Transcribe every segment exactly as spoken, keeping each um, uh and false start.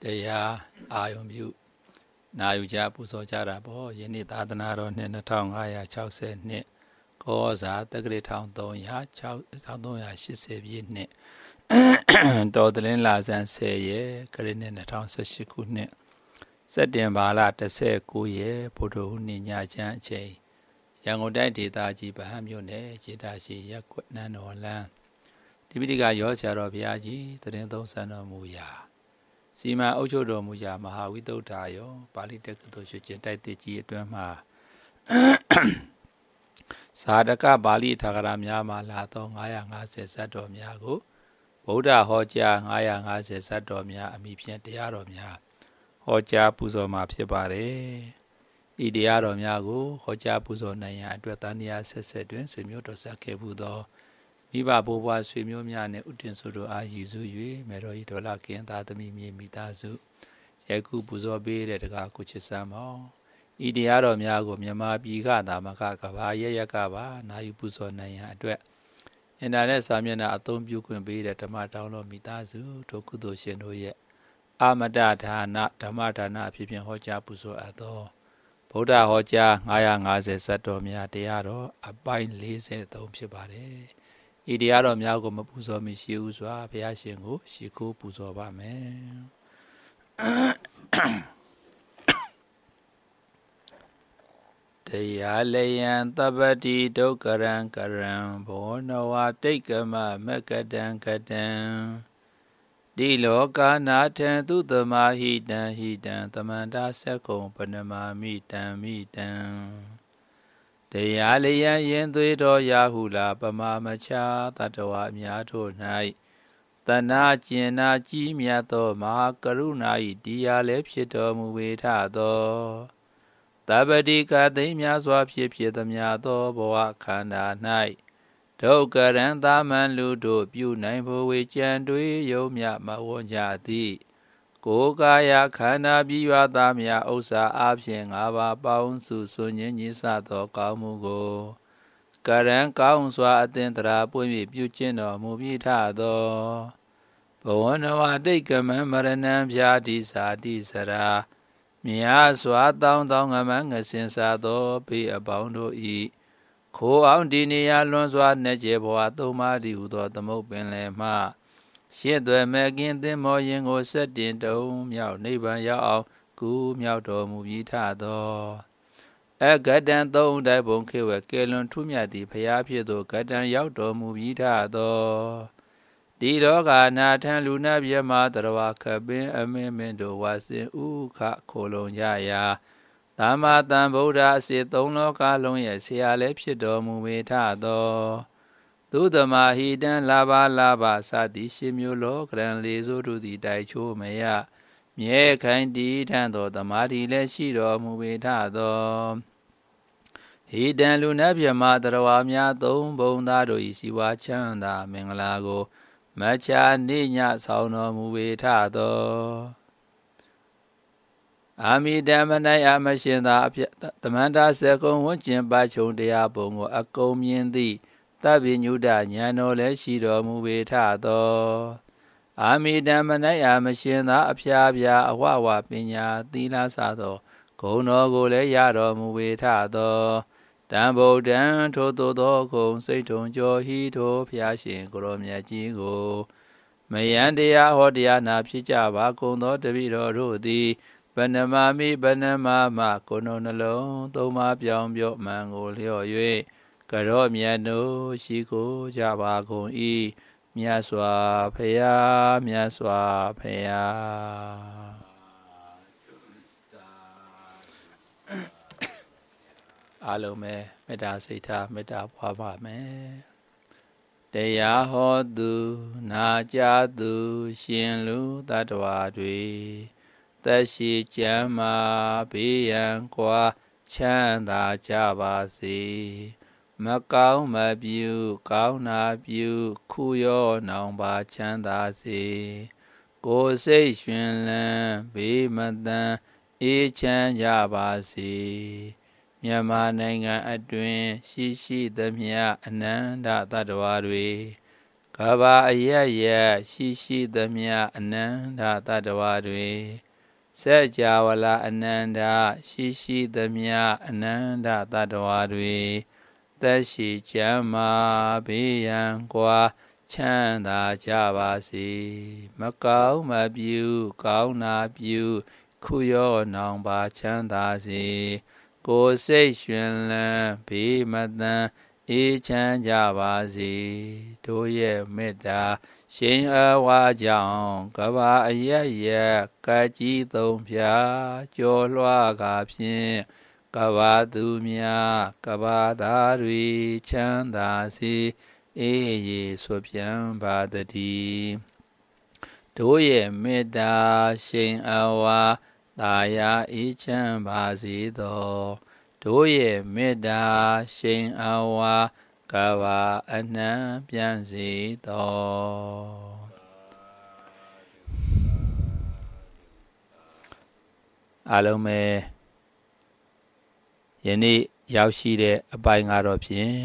တရားအာယုံပြုနာယူကြပူဇော်ကြတာပေါ့ယနေ့သာသနာတော်နှစ်နှစ်ထောင်ငါးရာခြောက်ဆယ်နှစ်ကောဇာတက္ကရာထောင်သုံးရာခြောက်ထောင်သုံးရာရှစ်ဆယ်ပြည့်နှစ်တော်တလင်းလာဇန်ဆယ်ရက်ခရစ်နှစ်နှစ်ထောင်ဆယ်ရှစ်ခုနှစ်စက်တင်ဘာလတစ်ဆယ်ကိုရက်ဗုဒ္ဓဟူးနေ့ညချမ်းအချိန်ရန်ကုန်တိုင်းဒေသကြီးဗဟန်းမြို့နယ်ရေတာရှိရက်ကွက်နန်းတော်လမ်းတိပိဋကရောဆရာတော်ဘုရားကြီးတရင်သုံးဆန်းတော်မူရာစီမံအုပ်ချုပ်တော်မူရာမဟာဝိသုဒ္ဓါယောပါဠိတက္ကသိုလ်ရွှေကျင်တိုက်တစ်ကြီးအတွင်းမှာသာဓကပါဠိထာဂရများမှာလာသောငါးရာငါးဆယ်ဇတ်တော်များကိုဗုဒ္ဓဟောကြားငါးရာငါးဆယ်ဇတ်တော်များအမိဖြင့်တရားတော်များဟောကြားပူဇော်မှာဖြစ်ပါတယ်။ဤတရားတော်များကိုဟောကြားပူဇော်နိုင်ရန်အတွက်တန်တရားဆက်ဆက်တွင်ဆွေမျိုးတော်ဆက်ခဲ့မှုသောမိဘဘိုးဘွားဆွေမျိုးများနှင့်ဥတည်ဆိုတို့အားယူစု၍မေတော်ဤဒေါလကင်းသားသမီးမြေမိသားစုယခုပူဇော်ပေးတဲ့တကားကိုချစ်စမ်းမောဤတရားတော်များကိုမြန်မာပြည်ကသာမကကဘာရရကပါနာယူပူဇော်နိုင်ရန်အတွက်အင်တာနက်စာမျက်နှာအသုံးပြုခွင့်ပေးတဲ့ဓမ္မတောင်းတော်မိသားစုတို့ကုသိုလ်ရှင်တို့ရဲ့အာမတဒါနဓမ္မဒါနအဖြစ်ဖြင့်ဟောကြားပူဇော်အပ်သောဗုဒ္ဓဟောကြားငါးရာငါးဆယ်ဇတ်တော်များတရားတော်အပိုင်းလေးဆယ်သုံးဖြစ်ပါတယ်။ဤတရားတော်များကိုမပူဇော်မီရှိဦးစွာဘုရားရှင်ကိုရှိခိုးပူဇော်ပါမယ်။တရားလယံသဗ္ဗတိဒုက္ခရံကရံဘောနဝတိတ်ကမမကတံကတံဒီလောကနာထံသူတမဟိတံဟိတံသမန္တာသက္ကုံပနမာမိတံမိတံတရားလျံရင်သွေးတော်ရာဟုလာပမာမချာတတဝအများတို့၌တနာကျင်နာကြီးမြတ်သောမဟာကရုဏာ၏တရားလည်းဖြစ်တော်မူဝေထသောတပ္ပတိကသိများစွာဖြစ်ဖြစ်သမျှသောဘဝခန္ဓာ၌ဒုက္ခရံသာမန်လူတို့ပြုနိုင်ဖို့ဝေကြံတွေးယုံမြမဝွန်ကြသည်ကိုယ်ကာယခန္ဓာပြည့်ဝသားများဥစ္စာအပြင်ငါးပါးပေါင်းစုစွညင်းကြီးစသောကောင်းမှုကိုကရံကောင်းစွာအသင်္တရာပွင့်၍ပြုကျင့်တော်မူပြီးထသောဘဝနဝတိတ်ကမံမရဏံဖြာတိစာတိစရာမြာစွာတောင်းတောင်းငမငစင်စားသောဘေးအပေါင်းတို့ဤခိုးအောင်ဒီနေရာလွန်စွာနှက်ကျေဘဝသုံးပါးတည်ဟူသောသမုတ်ပင်လယ်မှရှစ်သွဲမဲ့ကင်းသင်္မောရင်ကိုဆက်တင်တုံမြောက်နိဗ္ဗာန်ရောက်အောင်ကူမြောက်တော်မူပြီးထသောအဂတံသုံးတိုက်ဘုံခေဝကဲလွန်ထူးမြတ်သည့်ဖရာဖြစ်သောဂတံရောက်တော်မူပြီးထသောဒီလောကနာထံလူနာပြမတရဝခပင်အမင်းမင်းတို့ဝါစင်ဥခခိုလုံကြရာသမ္မာသမ္ဗုဒ္ဓအစေသုံးလောကလုံးရဲ့ဆရာလည်းဖြစ်တော်မူဝေထသောသုတမဟိတံလာဘလာဘစသည်ရှင်မျိုးလောကရန်လေးစိုးတို့သည်တိုက်ချိုးမရမြဲခိုင်တည်ထံသောသမာဓိလည်းရှိတော်မူဝေထသောဟိတံလူနတ်မြမတရဝါများသုံးဘုံသားတို့၏စီဝါချမ်းသာမင်္ဂလာကိုမချာနေညဆောင်တော်မူဝေထသောအာမိတမ၌အမရှင်သာအဖြစ်တမန္တာစေကုံဝဉ္ကျင်ပါချုံတရားပုံကိုအကုန်မြင်သည်တပ္ပိညုတဉာဏ်တော်လည်းရှိတော်မူဝေထသောအာမိတမ၌အမရှင်သာအဖျားပြာအဝဝပညာသီလစသောဂုဏ်တော်ကိုလည်းရတော်မူဝေထသောတံဗုဒ္ဓံထိုသို့သောဂုဏ်စိတ်ထုံကျော်ဟိထိုဖျားရှင်ကိုရောမြတ်ကြီးကိုမယံတရားဟောတရားနာဖြစ်ကြပါကုန်သောတပည့်တော်တို့သည်ဗနမမိဗနမမကိုယ်နှလုံးသုံးပါးပြောင်းပြော့မှန်ကိုလျော့၍ကရောမြတ်တို့ရှိကိုကြပါကုန်၏မြတ်စွာဘုရားမြတ်စွာဘုရားအားလုံးပဲမေတ္တာစိတ်ထားမေတ္တာပွားပါမယ်တရားဟောသူနာကြားသူရှင်လူတ attva တွေသက်ရှိကျမ်းမာဘေးရန်ကွာချမ်းသာကြပါစေမကောင်းမပြုကောင်းနာပြုခုရောနောင်ပါချမ်းသာစေကိုယ်စိတ်ရွှင်လန်းဘေးမတန်အေးချမ်းကြပါစေမြန်မာနိုင်ငံအတွင်းရှိရှိသမျှအနန္တတ attva တွေကဘာအယယရှိရှိသမျှအနန္တတတ္တဝါတွေစัจ java လာအနန္တရှိရှိသမျှအနန္တတတ္တဝါတွေသက်ရှိကျမ်းမာဘေးရန်ကွာချမ်းသာကြပါစေမကောင်းမပြုကောင်းနာပြုခုရောနောင်ပါချမ်းသာစေကိုယ်စိတ်ရွှင်လန်းဘေးမတန်အေးချမ်းကြပါစေတို့ရဲ့မေတ္တာရှင်အဝါကြောင့်ကဘာအယယကကြီးသုံးဖြာကျော်လွှားကာဖြင့်ကဘာသူများကဘာသားတွေချမ်းသာစေအေးရေဆွပြန်ပါတည်းတို့ရဲ့မေတ္တာရှင်အဝါတာယာအေးချမ်းပါစေသောတို့ရဲ့မေတ္တာရှင်အဝါကဘာအနှံပြန်စေသောအားလုံးပဲယနေ့ရောက်ရှိတဲ့အပိုင်းကတော့ဖြင့်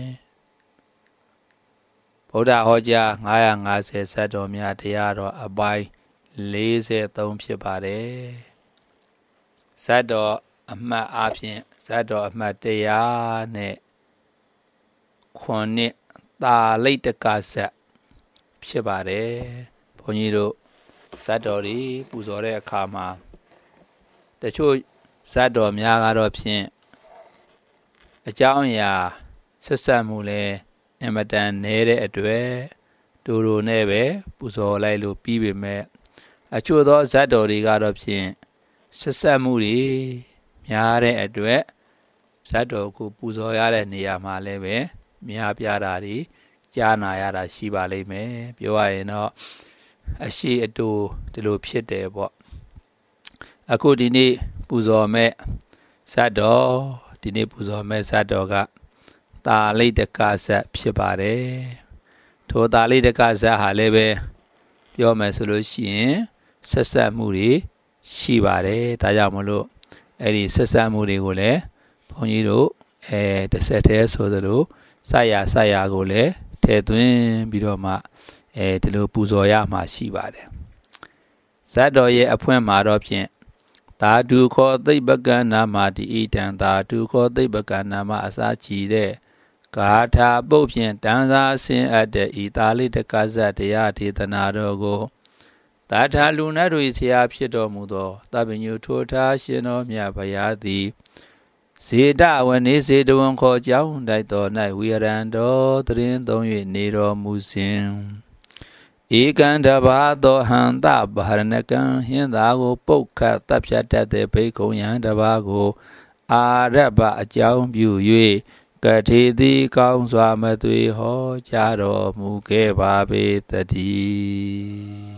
ဗုဒ္ဓဟောကြား၅၅၀ဇတ်တော်များတရားတော်အပိုင်း၄၃ဖြစ်ပါတယ်ဇတ်တော်အမှတ်အားဖြင့်ဇတ်တော်အမှတ်တရားနဲ့ခွန်နှစ်တာလိတ်တကဇတ်ဖြစ်ပါတယ်ဘုန်းကြီးတို့ဇတ်တော်တွေပူဇော်တဲ့အခါမှာတချို့ဇတ်တော်များကတော့ဖြင့်အကြောင်းအရာဆက်ဆက်မှုလဲအမတန်နဲတဲ့အတွက်တူတူနဲ့ပဲပူဇော်လိုက်လို့ပြီးပေမဲ့အချို့သောဇတ်တော်တွေကတော့ဖြင့်ဆက်ဆက်မှုတွေများတဲ့အတွက်ဇတ်တော်ကိုပူဇော်ရတဲ့နေရာမှာလည်းပဲများပြားတာတွေကြားနာရတာရှိပါလိမ့်မယ်ပြောရရင်တော့အရှိအတူဒီလိုဖြစ်တယ်ပေါ့အခုဒီနေ့ပူဇော်မဲ့ဇတ်တော်ဒီနေ့ပူဇော်မဲ့ဇတ်တော်ကတာလိတ်တကဇတ်ဖြစ်ပါတယ်ထိုတာလိတ်တကဇတ်ဟာလည်းပဲပြောမယ်ဆိုလို့ရှိရင်ဆက်ဆက်မှုတွေရှိပါတယ်ဒါကြောင့်မလို့အဲ့ဒီဆက်ဆက်မှုတွေကိုလည်းဘုန်းကြီးတို့အဲတစ်ဆက်တည်းဆိုသလိုစရစရကိုလည်းထည့်သွင်းပြီးတော့မှအဲဒီလိုပူဇော်ရမှာရှိပါတယ်ဇတ်တော်ရဲ့အဖွင့်မှာတော့ဖြင့်သာဓုခောသိပ္ပကနာမတိဣတံသာဓုခောသိပ္ပကနာမအစာကြည်တဲ့ဂါထာပုတ်ဖြင့်တန်စာဆင်းအပ်တဲ့ဤတာလိတကဇတ်တရားဒေသနာတော်ကိုသာထာလူနတ်တို့ဆရာဖြစ်တော်မူသောသဗ္ဗညုထိုထားရှင်တော်မြတ်ဘုရားသည်ဇေဒဝနေဇေဒဝံခေါ်ကြောင်းတိုက်တော်၌ဝိရံတော်တရင်သုံး၍နေတော်မူစဉ်ဧကံတဘာသောဟန္တဗဟရဏကံဟင်းသာကိုပုတ်ခတ်တပ်ဖြတ်တတ်တဲ့ဘိက္ခုယံတဘာကိုအာရဗအကြောင်းပြု၍ကထေသည်ကောင်းစွာမသွေဟောကြားတော်မူခဲ့ပါပေတည်း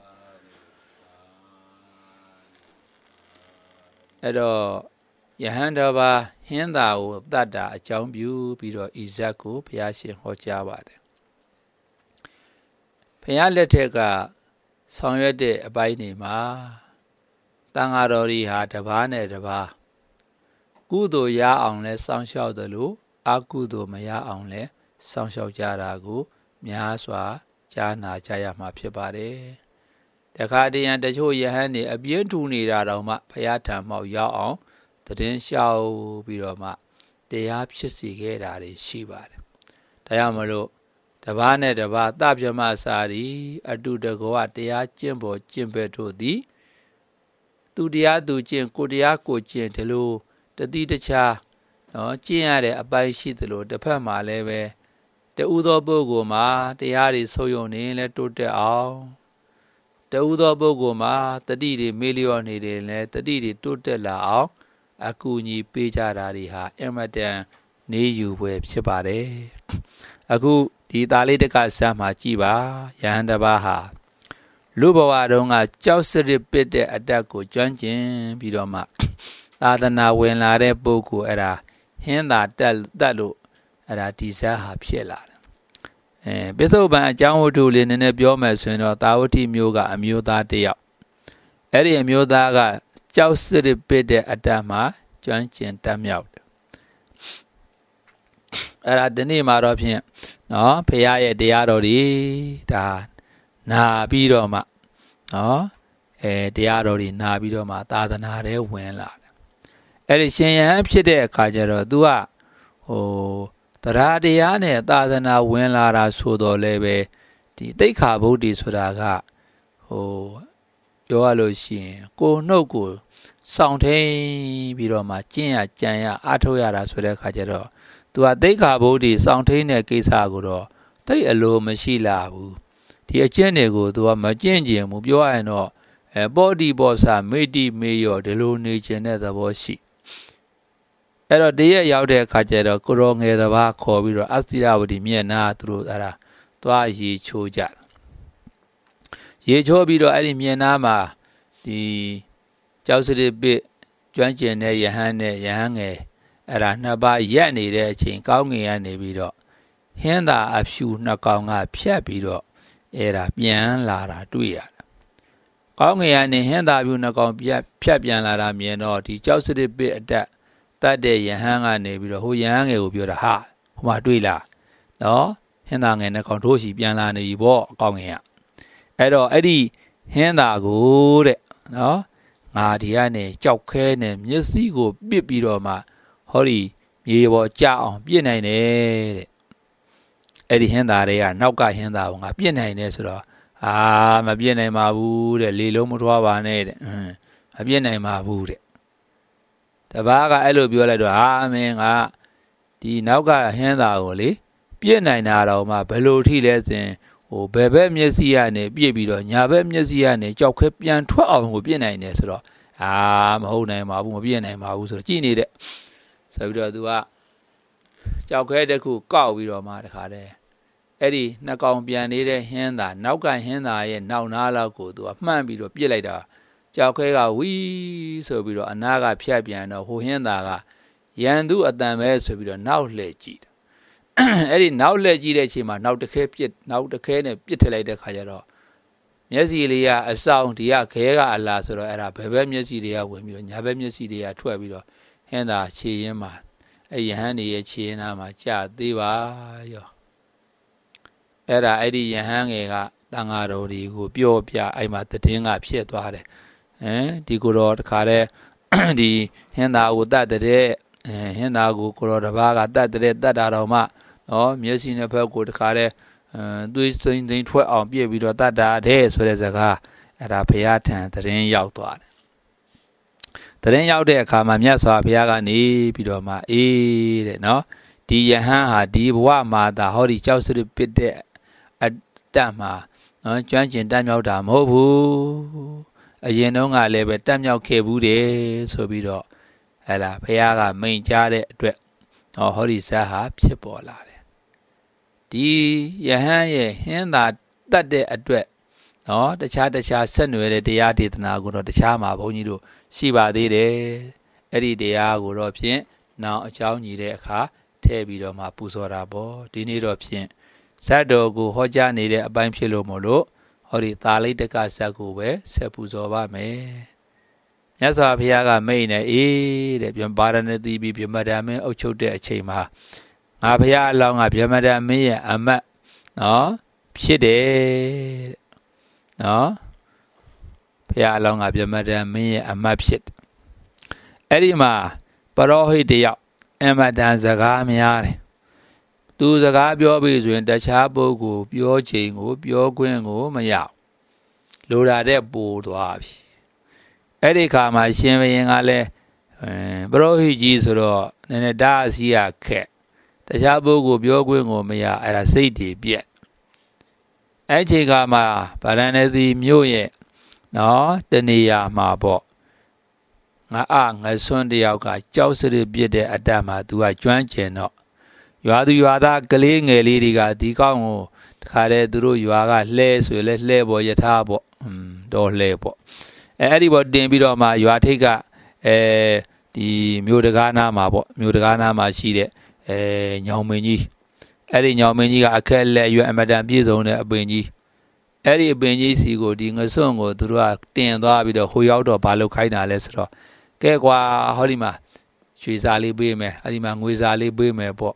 အဲ့တော့ယဟန်တဘာဟင်းသာကိုတတ်တာအကြောင်းပြုပြီးတော့ဤဇတ်ကိုဘုရားရှင်ဟောကြားပါတယ်ဘုရားလက်ထက်ကဆောင်ရွက်တဲ့အပိုင်းတွေမှာတန်ဃာတော်တွေဟာတပါးနဲ့တပါးကုသိုလ်ရအောင်လဲစောင့်ရှောက်တယ်လို့အကုသိုလ်မရအောင်လဲစောင့်ရှောက်ကြတာကိုများစွာကြားနာကြရမှာဖြစ်ပါတယ်တခါတည်းရန်တချို့ယဟန်တွေအပြင်းထူနေတာတောင်မှဘုရားထံမှောက်ရောက်အောင်တည်င်းလျှောက်ပြီးတော့မှတရားဖြစ်စေခဲ့တာတွေရှိပါတယ်ဒါကြောင့်မလို့တပါးနဲ့တပါးသဗ္ဗမစာရီအတုတကောတရားကျင့်ပေါ်ကျင့်ဘက်တို့သည်သူတရားသူကျင့်ကိုတရားကိုကျင့်ဒီလိုတတိတခြားနော်ကျင့်ရတဲ့အပိုင်းရှိသလိုတစ်ဖက်မှာလည်းပဲတူသောပုဂ္ဂိုလ်မှာတရားတွေဆုံးယုံနေလဲတိုးတက်အောင်တူသောပုဂ္ဂိုလ်မှာတတိတွေမေ့လျော့နေတယ်လဲတတိတွေတိုးတက်လာအောင်အကူအညီပေးကြတာတွေဟာအမတန်နေယူပွဲဖြစ်ပါတယ်အခုဒီတာလေးတကဆမ်းမှာကြည်ပါယဟန်တပါးဟာလူဘဝတုန်းကကြောက်စရစ်ပစ်တဲ့အတက်ကိုကျွမ်းကျင်ပြီးတော့မှသာသနာဝင်လာတဲ့ပုဂ္ဂိုလ်အဲ့ဒါဟင်းသာတက်တက်လို့အဲ့ဒါဒီဇတ်ဟာဖြစ်လာတယ်အဲပိဿုပံအကြောင်းဝတ္ထုလေးနည်းနည်းပြောမယ်ဆိုရင်တော့တာဝတိမျိုးကအမျိုးသားတစ်ယောက်အဲ့ဒီအမျိုးသားကကြောက်စရစ်ပစ်တဲ့အတက်မှာကျွမ်းကျင်တတ်မြောက်တယ်အဲ့ဒါဒီနေ့မှာတော့ဖြင့်နော်ဖရာရဲ့တရားတော်တွေဒါနာပြီးတော့မှနော်အဲတရားတော်တွေနာပြီးတော့မှသာသနာထဲဝင်လာတယ်အဲ့ဒီရှင်ယဟန်ဖြစ်တဲ့အခါကျတော့ तू ကဟိုတရားတရားနဲ့သာသနာဝင်လာတာဆိုတော့လည်းပဲဒီတိတ်ခါဗုဒ္ဓဆိုတာကဟိုပြောရလို့ရှိရင်ကိုနှုတ်ကိုစောင့်ထိန်ပြီးတော့မှကျင့်ရကြံရအားထုတ်ရတာဆိုတဲ့အခါကျတော့ तू ကတိတ်ခါဗုဒ္ဓစောင့်ထိန်တဲ့ကိစ္စကိုတော့တိတ်အလိုမရှိလာဘူးဒီအကျင့်တွေကို तू ကမကျင့်ကျင်ဘူးပြောရရင်တော့အဲပောဒီပောဆာမေတိမေယောဒီလိုနေခြင်းတဲ့သဘောရှိအဲ့တော့တရက်ရောက်တဲ့အခါကျတော့ကိုရောငယ်တစ်ပါးခေါ်ပြီးတော့အစိရဝတီမျက်နှာသူတို့အဲ့ဒါသွားရေချိုးကြရေချိုးပြီးတော့အဲ့ဒီမျက်နှာမှာဒီကျောက်စရစ်ပစ်ကျွမ်းကျင်တဲ့ယဟန်နဲ့ယဟန်ငယ်အဲ့ဒါနှစ်ပါးရက်နေတဲ့အချိန်ကောင်းငင်ကနေပြီးတော့ဟင်းသာအဖြူနှစ်ကောင်ကဖြတ်ပြီးတော့အဲ့ဒါပြန်လာတာတွေ့ရတယ်ကောင်းငင်ကနေဟင်းသာဖြူနှစ်ကောင်ပြတ်ဖြတ်ပြန်လာတာမြင်တော့ဒီကျောက်စရစ်ပစ်အတက်တတ်တဲ့ယဟန်ကနေပြီးတော့ဟိုယဟန်ငယ်ကိုပြောတာဟာဟိုမှာတွေ့လားနော်ဟင်းသာငယ်နဲ့ကောင်တို့စီပြန်လာနေပြီပေါ့အကောင်းငယ်ကအဲ့တော့အဲ့ဒီဟင်းသာကိုတဲ့နော်ငါဒီကနေကြောက်ခဲနဲ့မျက်စိကိုပစ်ပြီးတော့မှဟောဒီမြေပေါ်ကြအောင်ပြစ်နိုင်တယ်တဲ့အဲ့ဒီဟင်းသာတွေကနောက်ကဟင်းသာကိုငါပြစ်နိုင်တယ်ဆိုတော့အာမပြစ်နိုင်ပါဘူးတဲ့လေလုံးမထွားပါနဲ့တဲ့ဟမ်မပြစ်နိုင်ပါဘူးတဲ့တပားကအဲ့လိုပြောလိုက်တော့အာမင်းကဒီနောက်ကဟင်းသာကိုလေပြစ်နိုင်တာတော့မှဘယ်လိုထိလဲစဉ်ဟိုဘယ်ဘက်မျက်စိကနေပြစ်ပြီးတော့ညာဘက်မျက်စိကနေကြောက်ခဲပြန်ထွက်အောင်ကိုပြစ်နိုင်တယ်ဆိုတော့အာမဟုတ်နိုင်ပါဘူးမပြစ်နိုင်ပါဘူးဆိုတော့ကြည်နေတဲ့ဆိုပြီးတော့ तू ကကြောက်ခဲတစ်ခုကောက်ပြီးတော့မှတခါတည်းအဲ့ဒီနှစ်ကောင်ပြန်နေတဲ့ဟင်းသာနောက်ကဟင်းသာရဲ့နောက်နားလောက်ကို तू ကမှန်းပြီးတော့ပြစ်လိုက်တာကြောက်ခဲကဝီးဆိုပြီးတော့အနာကဖြတ်ပြန်တော့ဟိုဟင်းသာကရန်သူအတန်ပဲဆိုပြီးတော့နောက်လှည့်ကြည့်တယ်အဲ့ဒီနောက်လှည့်ကြည့်တဲ့အချိန်မှာနောက်တစ်ခဲပြစ်နောက်တစ်ခဲနဲ့ပြစ်ထည့်လိုက်တဲ့ခါကျတော့မျက်စိလေးကအဆောင်ဒီကခဲကအလားဆိုတော့အဲ့ဒါဘယ်ဘက်မျက်စိတွေကဝင်ပြီးတော့ညာဘက်မျက်စိတွေကထွက်ပြီးတော့ဟင်းသာခြေရင်းမှာအဲ့ယဟန်နေရဲ့ခြေရင်းနာမှာကြာသေးပါရောအဲ့ဒါအဲ့ဒီယဟန်ငယ်ကတန်ဃာတော်တွေကိုပြောပြအဲ့မှာတည်င်းကဖြစ်သွားတယ်ဟမ်ဒီကိုတော့တခါတည်းဒီဟင်းသာကိုတတ်တဲ့ဟင်းသာကိုကိုတော်တစ်ပါးကတတ်တဲ့တတ်တာတော့မှနော်မျက်စိနှစ်ဖက်ကိုတခါတည်းသွေးစိမ့်စိမ့်ထွက်အောင်ပြည့်ပြီးတော့တတ်တာတဲ့ဆိုတဲ့စကားအဲ့ဒါဘုရားထံတရင်ရောက်သွားတယ်တရင်ရောက်တဲ့အခါမှာမြတ်စွာဘုရားကနေပြီးတော့မှအေးတဲ့နော်ဒီယဟန်ဟာဒီဘဝမှာသာဟောဒီကြောက်စရစ်ပစ်တဲ့အတတ်မှာနော်ကျွမ်းကျင်တတ်မြောက်တာမဟုတ်ဘူးအရင်တုန်းကလည်းပဲတတ်မြောက်ခဲ့ဘူးတယ်ဆိုပြီးတော့ဟဲ့လားဘုရားကမိန့်ကြားတဲ့အတွက်ဟောဟောဒီဇတ်ဟာဖြစ်ပေါ်လာတယ်ဒီယဟန်ရဲ့ဟင်းသာတတ်တဲ့အတွက်နော်တခြားတခြားဆက်နွယ်တဲ့တရားဒေသနာကိုတော့တခြားမှာဘုန်းကြီးတို့ရှိပါသေးတယ်အဲ့ဒီတရားကိုတော့ဖြင့်နောက်အကြောင်းညီတဲ့အခါထည့်ပြီးတော့မှပူဇော်တာပေါ့ဒီနေ့တော့ဖြင့်ဇတ်တော်ကိုဟောကြားနေတဲ့အပိုင်းဖြစ်လို့မို့လို့ဟောဒီသာလိတ္တကဇတ်ကိုပဲဆက်ပူဇော်ပါမယ်မြတ်စွာဘုရားကမိန့်နေအေးတဲ့ဗျပါရဏသီပြီးဗျမဒမင်းအုပ်ချုပ်တဲ့အချိန်မှာငါဘုရားအလောင်းကဗျမဒမင်းရဲ့အမတ်နော်ဖြစ်တယ်တဲ့နော်ဘုရားအလောင်းကဗျမဒမင်းရဲ့အမတ်ဖြစ်တယ်အဲ့ဒီမှာပရောဟိတ်တယောက်အမတန်စကားများတယ်သူစကားပြောပြီးဆိုရင်တခြားပုဂ္ဂိုလ်ပြောချိန်ကိုပြောခွင့်ကိုမရလိုတာတဲ့ပို့သွားပြီအဲ့ဒီခါမှာရှင်ဘုရင်ကလည်းပရောဟိတ်ကြီးဆိုတော့နည်းနည်းဓာအစီရခက်တခြားပုဂ္ဂိုလ်ပြောခွင့်ကိုမရအဲ့ဒါစိတ်တည်ပြက်အဲ့ချိန်ကမှဗာရဏသီမြို့ရဲ့နော်တနေရာမှာပေါ့ငါအငဆွန်းတယောက်ကကြောက်စရစ်ပြစ်တဲ့အတတ်မှာသူကကျွမ်းကျင်တော့ရွာသူရွာသားကလေးငယ်လေးတွေကဒီကောင်းကိုတခါတည်းသူတို့ရွာကလှဲဆိုလဲလှဲပေါ်ယထာပေါ့อืมတော့လှဲပေါ့အဲအဲ့ဒီပေါ်တင်ပြီးတော့မှရွာထိပ်ကအဲဒီမြို့တကားနာမှာပေါ့မြို့တကားနာမှာရှိတဲ့အဲညောင်မင်းကြီးအဲ့ဒီညောင်မင်းကြီးကအခက်လက်ရွယ်အမတန်ပြည့်စုံတဲ့အပင်ကြီးအဲ့ဒီအပင်ကြီးစီကိုဒီငစွန့်ကိုသူတို့ကတင်သွားပြီးတော့ဟိုရောက်တော့ဘာလို့ခိုင်းတာလဲဆိုတော့ကဲကွာဟောဒီမှာရွှေစာလေးပေးမယ်အဲ့ဒီမှာငွေစာလေးပေးမယ်ပေါ့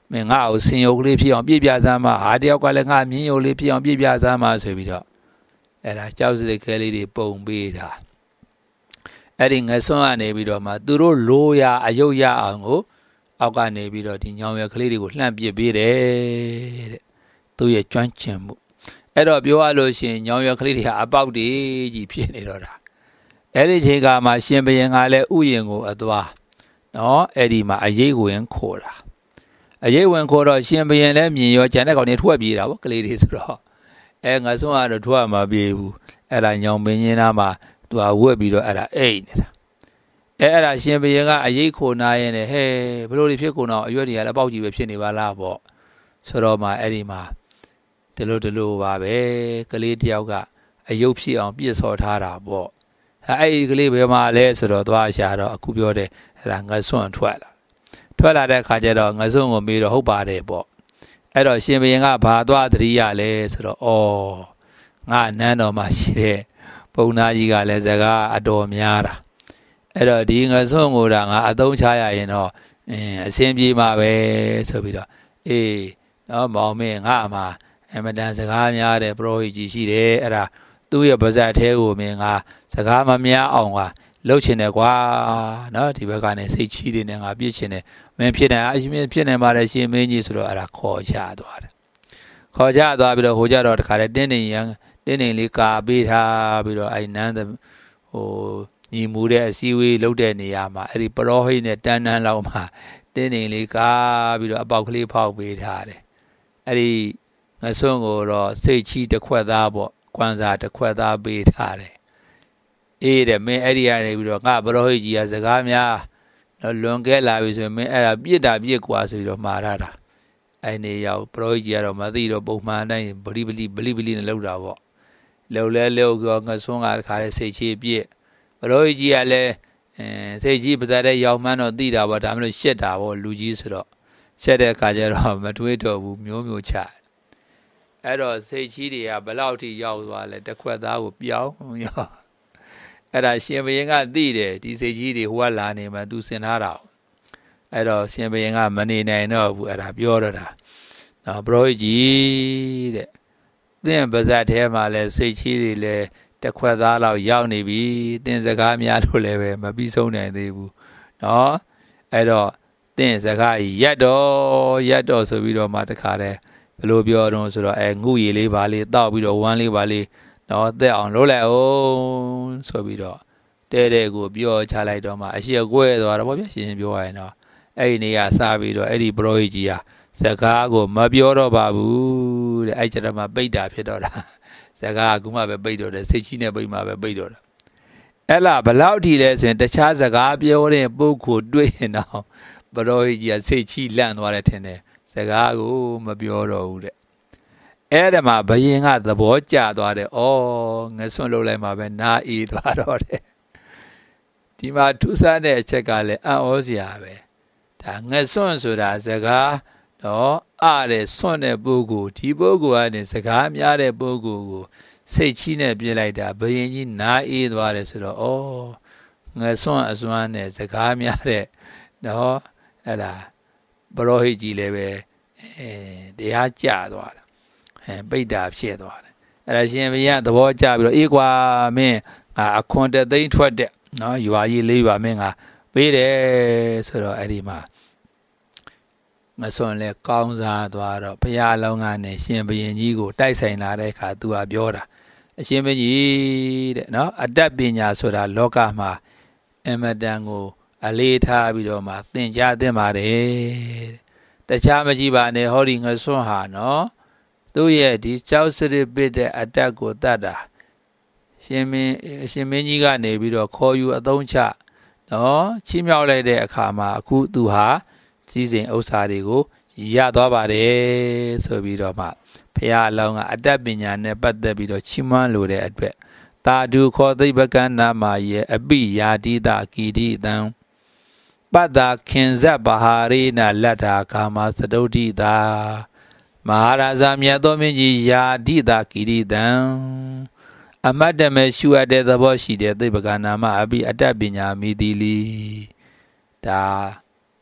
မင်းငါ့ကိုစင်ရုပ်ကလေးဖြစ်အောင်ပြည့်ပြစမ်းမှာဟာတယောက်ကလည်းငါမြင်းရုပ်လေးဖြစ်အောင်ပြည့်ပြစမ်းမှာဆိုပြီးတော့အဲ့ဒါကြောက်စရိတ်ခဲလေးတွေပုံပေးတာအဲ့ဒီငဆွန်းကနေပြီးတော့မှသူတို့လိုရာအယုတ်ရအောင်ကိုအောက်ကနေပြီးတော့ဒီညောင်ရွယ်ကလေးတွေကိုလှန့်ပစ်ပေးတယ်တဲ့သူ့ရဲ့ကျွမ်းကျင်မှုအဲ့တော့ပြောရလို့ရှိရင်ညောင်ရွယ်ကလေးတွေဟာအပေါက်တွေကြီးဖြစ်နေတော့တာအဲ့ဒီချိန်ကမှရှင်ဘရင်ကလည်းဥယျာဉ်ကိုအသွားနော်အဲ့ဒီမှာအရေးဝင်ခေါ်တာအရေးဝင်ခေါ်တော့ရှင်ဘရင်လည်းမြင်ရောကျန်တဲ့ကောင်တွေထွက်ပြေးတာဗောကလေးတွေဆိုတော့အဲငါဆုံးကတော့ထွက်မှာပြေးဘူးအဲ့ဒါညောင်ပင်ကြီးနားမှာသူကဝက်ပြီးတော့အဲ့ဒါအိတ်နေတာအဲအဲ့ဒါရှင်ဘရင်ကအရေးခိုနာရင်လည်းဟဲ့ဘလို့ဒီဖြစ်ကုန်တော့အရွက်တွေကလည်းပေါက်ကြီးပဲဖြစ်နေပါလားဗောဆိုတော့မှအဲ့ဒီမှာဒီလိုဒီလိုပါပဲကလေးတယောက်ကအယုတ်ဖြစ်အောင်ပြစ်စော်ထားတာဗောအဲ့ဒီကလေးဘယ်မှာလဲဆိုတော့သွားရှာတော့အခုပြောတယ်အဲ့ဒါငါစွန့်ထွက်လာထွက်လာတဲ့ခါကျတော့ငါစွန့်ကိုမေးတော့ဟုတ်ပါတယ်ပေါ့အဲ့တော့ရှင်ဘရင်ကဘာသွားတတိယလဲဆိုတော့ဩငါနန်းတော်မှာရှိတဲ့ပုံနာကြီးကလည်းစကားအတော်များတာအဲ့တော့ဒီငါစွန့်ကိုဒါငါအသုံးချရရင်တော့အင်းအစင်ပြေမှာပဲဆိုပြီးတော့အေးနော်မောင်မင်းငါမှာအမတန်စကားများတယ်ပရောဟိတ်ကြီးရှိတယ်အဲ့ဒါသူ့ရဲ့ပါဇက်ထဲကိုမင်းငါစကားမများအောင်ကလှုပ်ချင်တယ်ကွာနော်ဒီဘက်ကနေစိတ်ချီးတွေနဲ့ငါပြစ်ချင်တယ်မင်းဖြစ်တယ်အရှင်ဖြစ်နေပါတယ်ရှင်မင်းကြီးဆိုတော့အဲ့ဒါခေါ်ချသွားတယ်ခေါ်ချသွားပြီးတော့ဟိုကြတော့တခါတည်းတင်းနေရန်တင်းနေလေးကာပေးထားပြီးတော့အဲ့နန်းဟိုညီမူတဲ့အစည်းအဝေးလုပ်တဲ့နေရာမှာအဲ့ဒီပရောဟိတ်နဲ့တန်းတန်းလောက်မှာတင်းနေလေးကာပြီးတော့အပေါက်ကလေးဖောက်ပေးထားတယ်အဲ့ဒီငဆွန်းကိုတော့စိတ်ချီးတစ်ခွက်သားပေါ့ကွမ်းစာတစ်ခွက်သားပေးထားတယ်အေးတဲ့မင်းအဲ့ဒီကနေပြီးတော့ငါပရောဟိတ်ကြီးကစကားများလွန်ကဲလာပြီဆိုရင်မင်းအဲ့ဒါပြစ်တာပြစ်ကွာဆိုပြီးတော့မှားထားတာအဲ့နေရောက်ပရောဟိတ်ကြီးကတော့မသိတော့ပုံမှန်တိုင်းဗလိဗလိဗလိဗလိနဲ့လှုပ်တာပေါ့လှုပ်လဲလှုပ်ကြောငဆွန်းကတခါလဲစိတ်ချီးပြစ်ပရောဟိတ်ကြီးကလည်းအဲစိတ်ကြီးပါတဲ့ရောက်မှန်းတော့သိတာပေါ့ဒါမှမဟုတ်ရှက်တာပေါ့လူကြီးဆိုတော့ရှက်တဲ့အခါကျတော့မတွေးတော့ဘူးမျိုးမျိုးချအဲ့တော့စိတ်ကြီးတွေကဘလောက်ထိရောက်သွားလဲတစ်ခွက်သားကိုပြောင်းရောအဲ့ဒါရှင်ဘရင်ကသိတယ်ဒီစိတ်ကြီးတွေဟိုကလာနေမှသူစင်ထားတာအဲ့တော့ရှင်ဘရင်ကမနေနိုင်တော့ဘူးအဲ့ဒါပြောတော့တာနော်ပရောဟိတ်ကြီးတဲ့သင်ပါဇက်ထဲမှာလဲစိတ်ကြီးတွေလဲတစ်ခွက်သားလောက်ရောက်နေပြီသင်စကားများလို့လည်းပဲမပြီးဆုံးနိုင်သေးဘူးနော်အဲ့တော့သင်စကားရက်တော့ရက်တော့ဆိုပြီးတော့မှတခါတည်းဘယ်လိုပြောတော့ဆိုတော့အဲငုရည်လေးပါလေးတောက်ပြီးတော့ဝမ်းလေးပါလေးနော်တက်အောင်လုပ်လိုက်အောင်ဆိုပြီးတော့တဲတဲ့ကိုပြောချလိုက်တော့မှအရှိအကွဲသွားတော့ဗောဗျာရှင်းရှင်းပြောရရင်တော့အဲ့ဒီနေရာစပြီးတော့အဲ့ဒီပရောဟိတ်ကြီးဟာစကားကိုမပြောတော့ပါဘူးတဲ့အဲ့ကျတော့မှပိတ်တာဖြစ်တော့တာစကားကခုမှပဲပိတ်တော့တယ်စိတ်ကြီးနဲ့ပိတ်မှပဲပိတ်တော့တာအဲ့လားဘလောက်ထိလဲဆိုရင်တခြားစကားပြောတဲ့ပုဂ္ဂိုလ်တွေ့ရင်တော့ပရောဟိတ်ကြီးကစိတ်ကြီးလန့်သွားတယ်ထင်တယ်စကားကိုမပြောတော့ဘူးတဲ့အဲ့ဒါမှဘယင်ကသဘောကျသွားတယ်ဩငဆွန့်လုပ်လိုက်မှပဲနာအေးသွားတော့တယ်ဒီမှာထူးဆန်းတဲ့အချက်ကလည်းအံ့ဩစရာပဲဒါငဆွန့်ဆိုတာစကားတော့အားတဲ့ဆွန့်တဲ့ပုဂ္ဂိုလ်ဒီပုဂ္ဂိုလ်ကနေစကားများတဲ့ပုဂ္ဂိုလ်ကိုစိတ်ချီးနဲ့ပြစ်လိုက်တာဘယင်ကြီးနာအေးသွားတယ်ဆိုတော့ဩငဆွန့်အစွမ်းနဲ့စကားများတဲ့နော်အဲ့ဒါပရောဟိတ်ကြီးလည်းပဲအဲတရားကျသွားတာအဲပိတ်တာဖြစ်သွားတယ်အဲ့ဒါရှင်ဘုရားသဘောကျပြီးတော့အေးကွာမင်းငါအခွန်တသိန်းထွက်တဲ့နော်ရွာကြီးလေးရွာမင်းငါပေးတယ်ဆိုတော့အဲ့ဒီမှာမစွန်လဲကောင်းစားသွားတော့ဘုရားအလောင်းကနေရှင်ဘုရင်ကြီးကိုတိုက်ဆိုင်လာတဲ့အခါသူကပြောတာအရှင်ဘုကြီးတဲ့နော်အတတ်ပညာဆိုတာလောကမှာအမတန်ကိုအလေးထားပြီးတော့မှသင်ကြားသင့်ပါတယ်တခြားမကြည့်ပါနဲ့ဟောဒီငဆွန့်ဟာနော်သူ့ရဲ့ဒီကြောက်စရစ်ပစ်တဲ့အတက်ကိုတတ်တာရှင်မင်းရှင်မင်းကြီးကနေပြီးတော့ခေါ်ယူအသုံးချနော်ချီးမြှောက်လိုက်တဲ့အခါမှာအခုသူဟာစည်းစိမ်ဥစ္စာတွေကိုရသွားပါတယ်ဆိုပြီးတော့မှဘုရားအလောင်းကအတတ်ပညာနဲ့ပတ်သက်ပြီးတော့ချီးမွမ်းလိုတဲ့အတွက်တာဒုခောသိဗကနာမယေအပိယာတိတကိတိတံပတ္တာခင်ဇတ်ပဟာရိနလတ္တာကာမသတုဋ္ဌိတာမဟာရာဇမြတ်သောမင်းကြီးယာတိတာကိရိတံအမတ်တမဲ့ရှုအပ်တဲ့သဘောရှိတဲ့သိဗကနာမအပိအတ္တပညာမိတိလီဒါ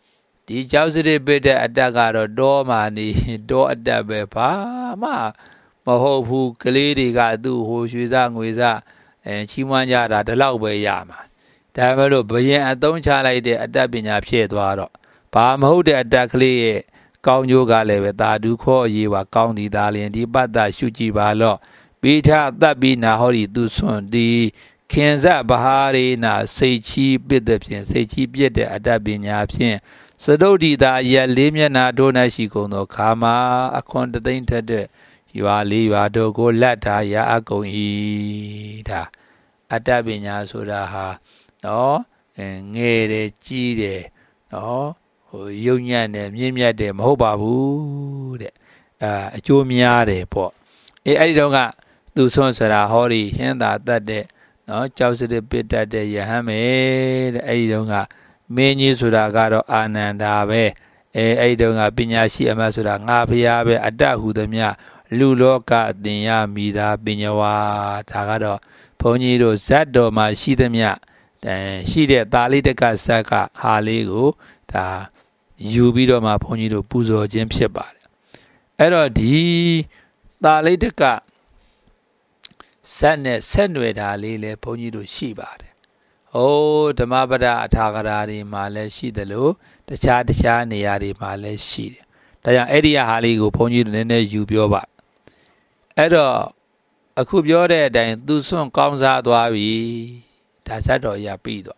ဒီကြောက်စရစ်ပစ်တဲ့အတက်ကတော့တောမှနေတောအတက်ပဲဘာမှမဟုတ်ဘူးကလေးတွေကသူ့ဟိုရွှေစားငွေစားအဲချီးမွမ်းကြတာဒီလောက်ပဲရမှာဒါပေမဲ့လို့ဘယင်အသုံးချလိုက်တဲ့အတက်ပညာဖြစ်သွားတော့ဘာမဟုတ်တဲ့အတက်ကလေးရဲ့ကောင်းကျိုးကလည်းပဲသာဓုခောအရေးပါကောင်းသည်သာလျင်ဒီပတ္တရှုကြည့်ပါလော့ပိဋကတပ်ပြီးနာဟောဒီသူဆွန်ဒီခင်ဇဘဟာရိနာစိတ်ချီးပစ်တဲ့ဖြင့်စိတ်ချီးပြစ်တဲ့အတ္တပညာဖြင့်စတုဒ္ဓိတာရက်လေးမျက်နာတို့၌ရှိကုန်သောခါမှာအခွန်တသိမ့်ထက်တဲ့ရွာလေးရွာတို့ကိုလက်ထားရအကုန်၏ဒါအတ္တပညာဆိုတာဟာနော်ငယ်တယ်ကြီးတယ်နော်ဟိုယုံညံ့တယ်မြင့်မြတ်တယ်မဟုတ်ပါဘူးတဲ့အာအကျိုးများတယ်ပေါ့အေးအဲ့ဒီတော့ကသူဆွန်ဆိုတာဟောဒီဟင်းသာတတ်တဲ့နော်ကြောက်စရစ်ပစ်တတ်တဲ့ယဟန်ပဲတဲ့အဲ့ဒီတော့ကမင်းကြီးဆိုတာကတော့အာနန္ဒာပဲအဲအဲ့ဒီတော့ကပညာရှိအမတ်ဆိုတာငါဖျားပဲအတ္တဟုသမျှလူလောကအသင်ရမိတာပညာဝါဒါကတော့ဘုန်းကြီးတို့ဇတ်တော်မှာရှိသမျှအဲရှိတဲ့သာလိတကဇက်ကဟာလေးကိုဒါယူပြီးတော့မှဘုန်းကြီးတို့ပူဇော်ခြင်းဖြစ်ပါတယ်အဲ့တော့ဒီသာလိတကဇက်နဲ့ဆက်နွယ်တာလေးလည်းဘုန်းကြီးတို့ရှိပါတယ်ဟိုဓမ္မပဒအထာဂရာတွေမှာလည်းရှိတယ်လို့တခြားတခြားနေရာတွေမှာလည်းရှိတယ်ဒါကြောင့်အဲ့ဒီဟာလေးကိုဘုန်းကြီးတို့နည်းနည်းယူပြောပါအဲ့တော့အခုပြောတဲ့အတိုင်းသူဆွန့်ကောင်းစားသွားပြီဒါဇတ်တော်ရပြီးတော့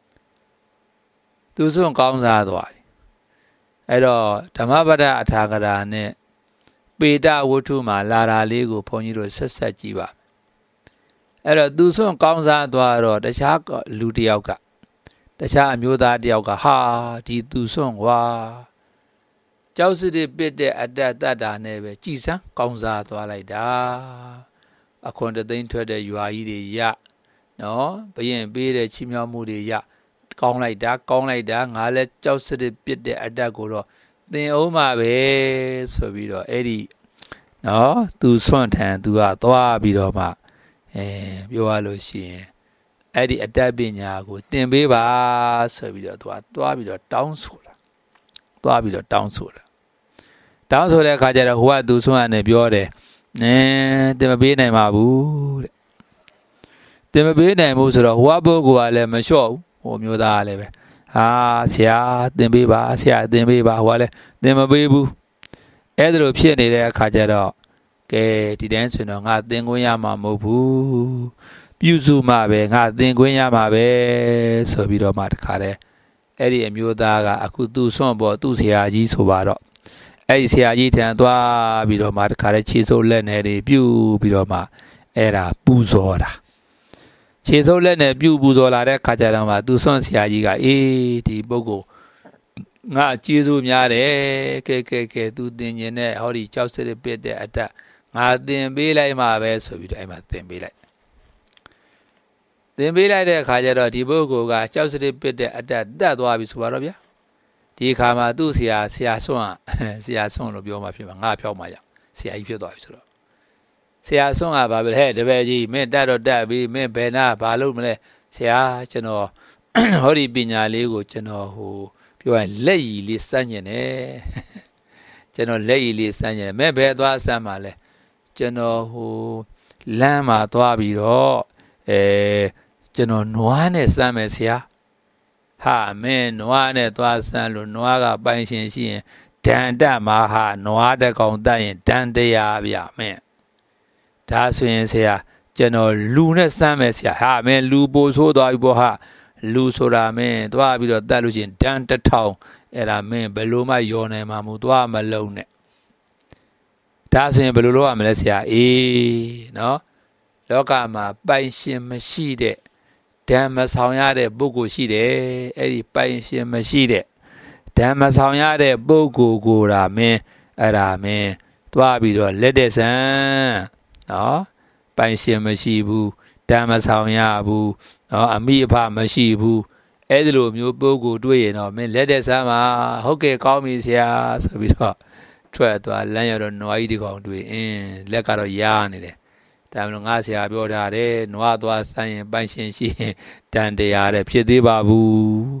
သူဆွန့်ကောင်းစားသွားပြီအဲ့တော့ဓမ္မပဒအထာဂရာနဲ့ပေတဝတ္ထုမှာလာတာလေးကိုဘုန်းကြီးတို့ဆက်ဆက်ကြည့်ပါအဲ့တော့သူဆွန့်ကောင်းစားသွားတော့တခြားလူတယောက်ကတခြားအမျိုးသားတယောက်ကဟာဒီသူဆွန့်ကွာကြောက်စရစ်ပစ်တဲ့အတ္တတတ္တာနဲ့ပဲကြည်စမ်းကောင်းစားသွားလိုက်တာအခွန်တသိန်းထွက်တဲ့ရွာကြီးတွေရနော်ဘယင်ပေးတဲ့ချီးမြှောက်မှုတွေရကောင်းလိုက်တာကောင်းလိုက်တာငါလည်းကြောက်စရစ်ပစ်တဲ့အတ္တကိုတော့သင်အောင်ပါပဲဆိုပြီးတော့အဲ့ဒီနော်သူဆွန့်ထန်သူကသွားပြီးတော့မှအဲပြောရလို့ရှိရင်အဲ့ဒီအတ္တပညာကိုသင်ပေးပါဆိုပြီးတော့သူကသွားပြီးတော့တောင်းဆိုတာသွားပြီးတော့တောင်းဆိုတာတောင်းဆိုတဲ့အခါကျတော့ဟိုကသူဆွန့်ကနေပြောတယ်နင်းသင်မပေးနိုင်ပါဘူးတဲ့သင်မပေးနိုင်ဘူးဆိုတော့ဟိုကပုဂ္ဂိုလ်ကလည်းမလျှော့ဘူးဟိုမျိုးသားကလည်းပဲဟာဆရာသင်ပေးပါဆရာသင်ပေးပါဟိုကလည်းသင်မပေးဘူးအဲ့ဒါလိုဖြစ်နေတဲ့အခါကျတော့ကဲဒီတိုင်းဆိုတော့ငါသင်ခွင့်ရမှာမဟုတ်ဘူးပြုစုမှပဲငါသင်ခွင့်ရမှာပဲဆိုပြီးတော့မှတခါတည်းအဲ့ဒီအမျိုးသားကအခုသူ့ဆွန့်ပေါ်သူ့ဆရာကြီးဆိုပါတော့အဲ့ဒီဆရာကြီးထံသွားပြီးတော့မှတခါတည်းခြေစုပ်လက်နဲ့တွေပြုပြီးတော့မှအဲ့ဒါပူဇော်တာခြေစုပ်လက်နဲ့ပြုပူဇော်လာတဲ့ခါကျတော့မှသူ့ဆွန့်ဆရာကြီးကအေးဒီပုဂ္ဂိုလ်ငါကျေးဇူးများတယ်ကဲကဲကဲသူသင်ခြင်းနဲ့ဟောဒီကြောက်စရစ်ပစ်တဲ့အတ္တငါသင်ပေးလိုက်မှာပဲဆိုပြီးတော့အဲ့မှာသင်ပေးလိုက်သင်ပေးလိုက်တဲ့အခါကျတော့ဒီပုဂ္ဂိုလ်ကကြောက်စရစ်ပစ်တဲ့အတ္တတက်သွားပြီဆိုပါတော့ဗျာဒီအခါမှာသူ့ဆရာဆရာဆွန့်ဆရာဆွန့်လို့ပြောမှဖြစ်မှာငါဖြောက်မှရဆရာကြီးဖြစ်သွားပြီဆိုတော့ဆရာဆွန့်ကဘာပဲဟဲ့တပည့်ကြီးမင်းတက်တော့တက်ပြီမင်းဘယ်နာဘာလုပ်မလဲဆရာကျွန်တော်ဟောဒီပညာလေးကိုကျွန်တော်ဟိုပြောရင်လက်ရည်လေးစမ်းကျင်တယ်ကျွန်တော်လက်ရည်လေးစမ်းကျင်တယ်မင်းဘယ်သွားစမ်းမှာလဲကျွန်တော်ဟိုလမ်းမှာသွားပြီးတော့အဲကျွန်တော်နွားနဲ့စမ်းမယ်ဆရာဟာမင်းနွားနဲ့သွားစမ်းလို့နွားကပိုင်ရှင်ရှိရင်ဒဏ်တက်မှာဟာနွားတကောင်တက်ရင်ဒဏ်တရားဗျမင်းဒါဆိုရင်ဆရာကျွန်တော်လူနဲ့စမ်းမယ်ဆရာဟာမင်းလူပိုဆိုးသွားပြီပေါ့ဟာလူဆိုတာမင်းသွားပြီးတော့တက်လို့ချင်းဒဏ်တစ်ထောင်အဲ့ဒါမင်းဘယ်လိုမှယောနိုင်မှာမဟုတ်သွားမလုံးနဲ့ဒါဆိုရင်ဘယ်လိုလုပ်ရမလဲဆရာအေးနော်လောကမှာပိုင်ရှင်မရှိတဲ့ဓမ္မဆောင်ရတဲ့ပုဂ္ဂိုလ်ရှိတယ်အဲ့ဒီပိုင်ရှင်မရှိတဲ့ဓမ္မဆောင်ရတဲ့ပုဂ္ဂိုလ်ကိုဒါမင်းအဲ့ဒါမင်းသွားပြီးတော့လက်တဲ့ဆန်းနော်ပိုင်ရှင်မရှိဘူးဓမ္မဆောင်ရဘူးနော်အမိအဖမရှိဘူးအဲ့ဒီလိုမျိုးပုဂ္ဂိုလ်တွေ့ရင်တော့မင်းလက်တဲ့ဆန်းမှာဟုတ်ကဲ့ကောင်းပြီဆရာဆိုပြီးတော့ထွက်သွားလမ်းရတော့နွားကြီးဒီကောင်တွေ့အင်းလက်ကတော့ရားနေတယ်ဒါမှမဟုတ်ငါဆရာပြောထားတယ်နွားသွားဆိုင်ရင်ပိုင်ရှင်ရှိရင်တန်တရားတဲ့ဖြစ်သေးပါဘူး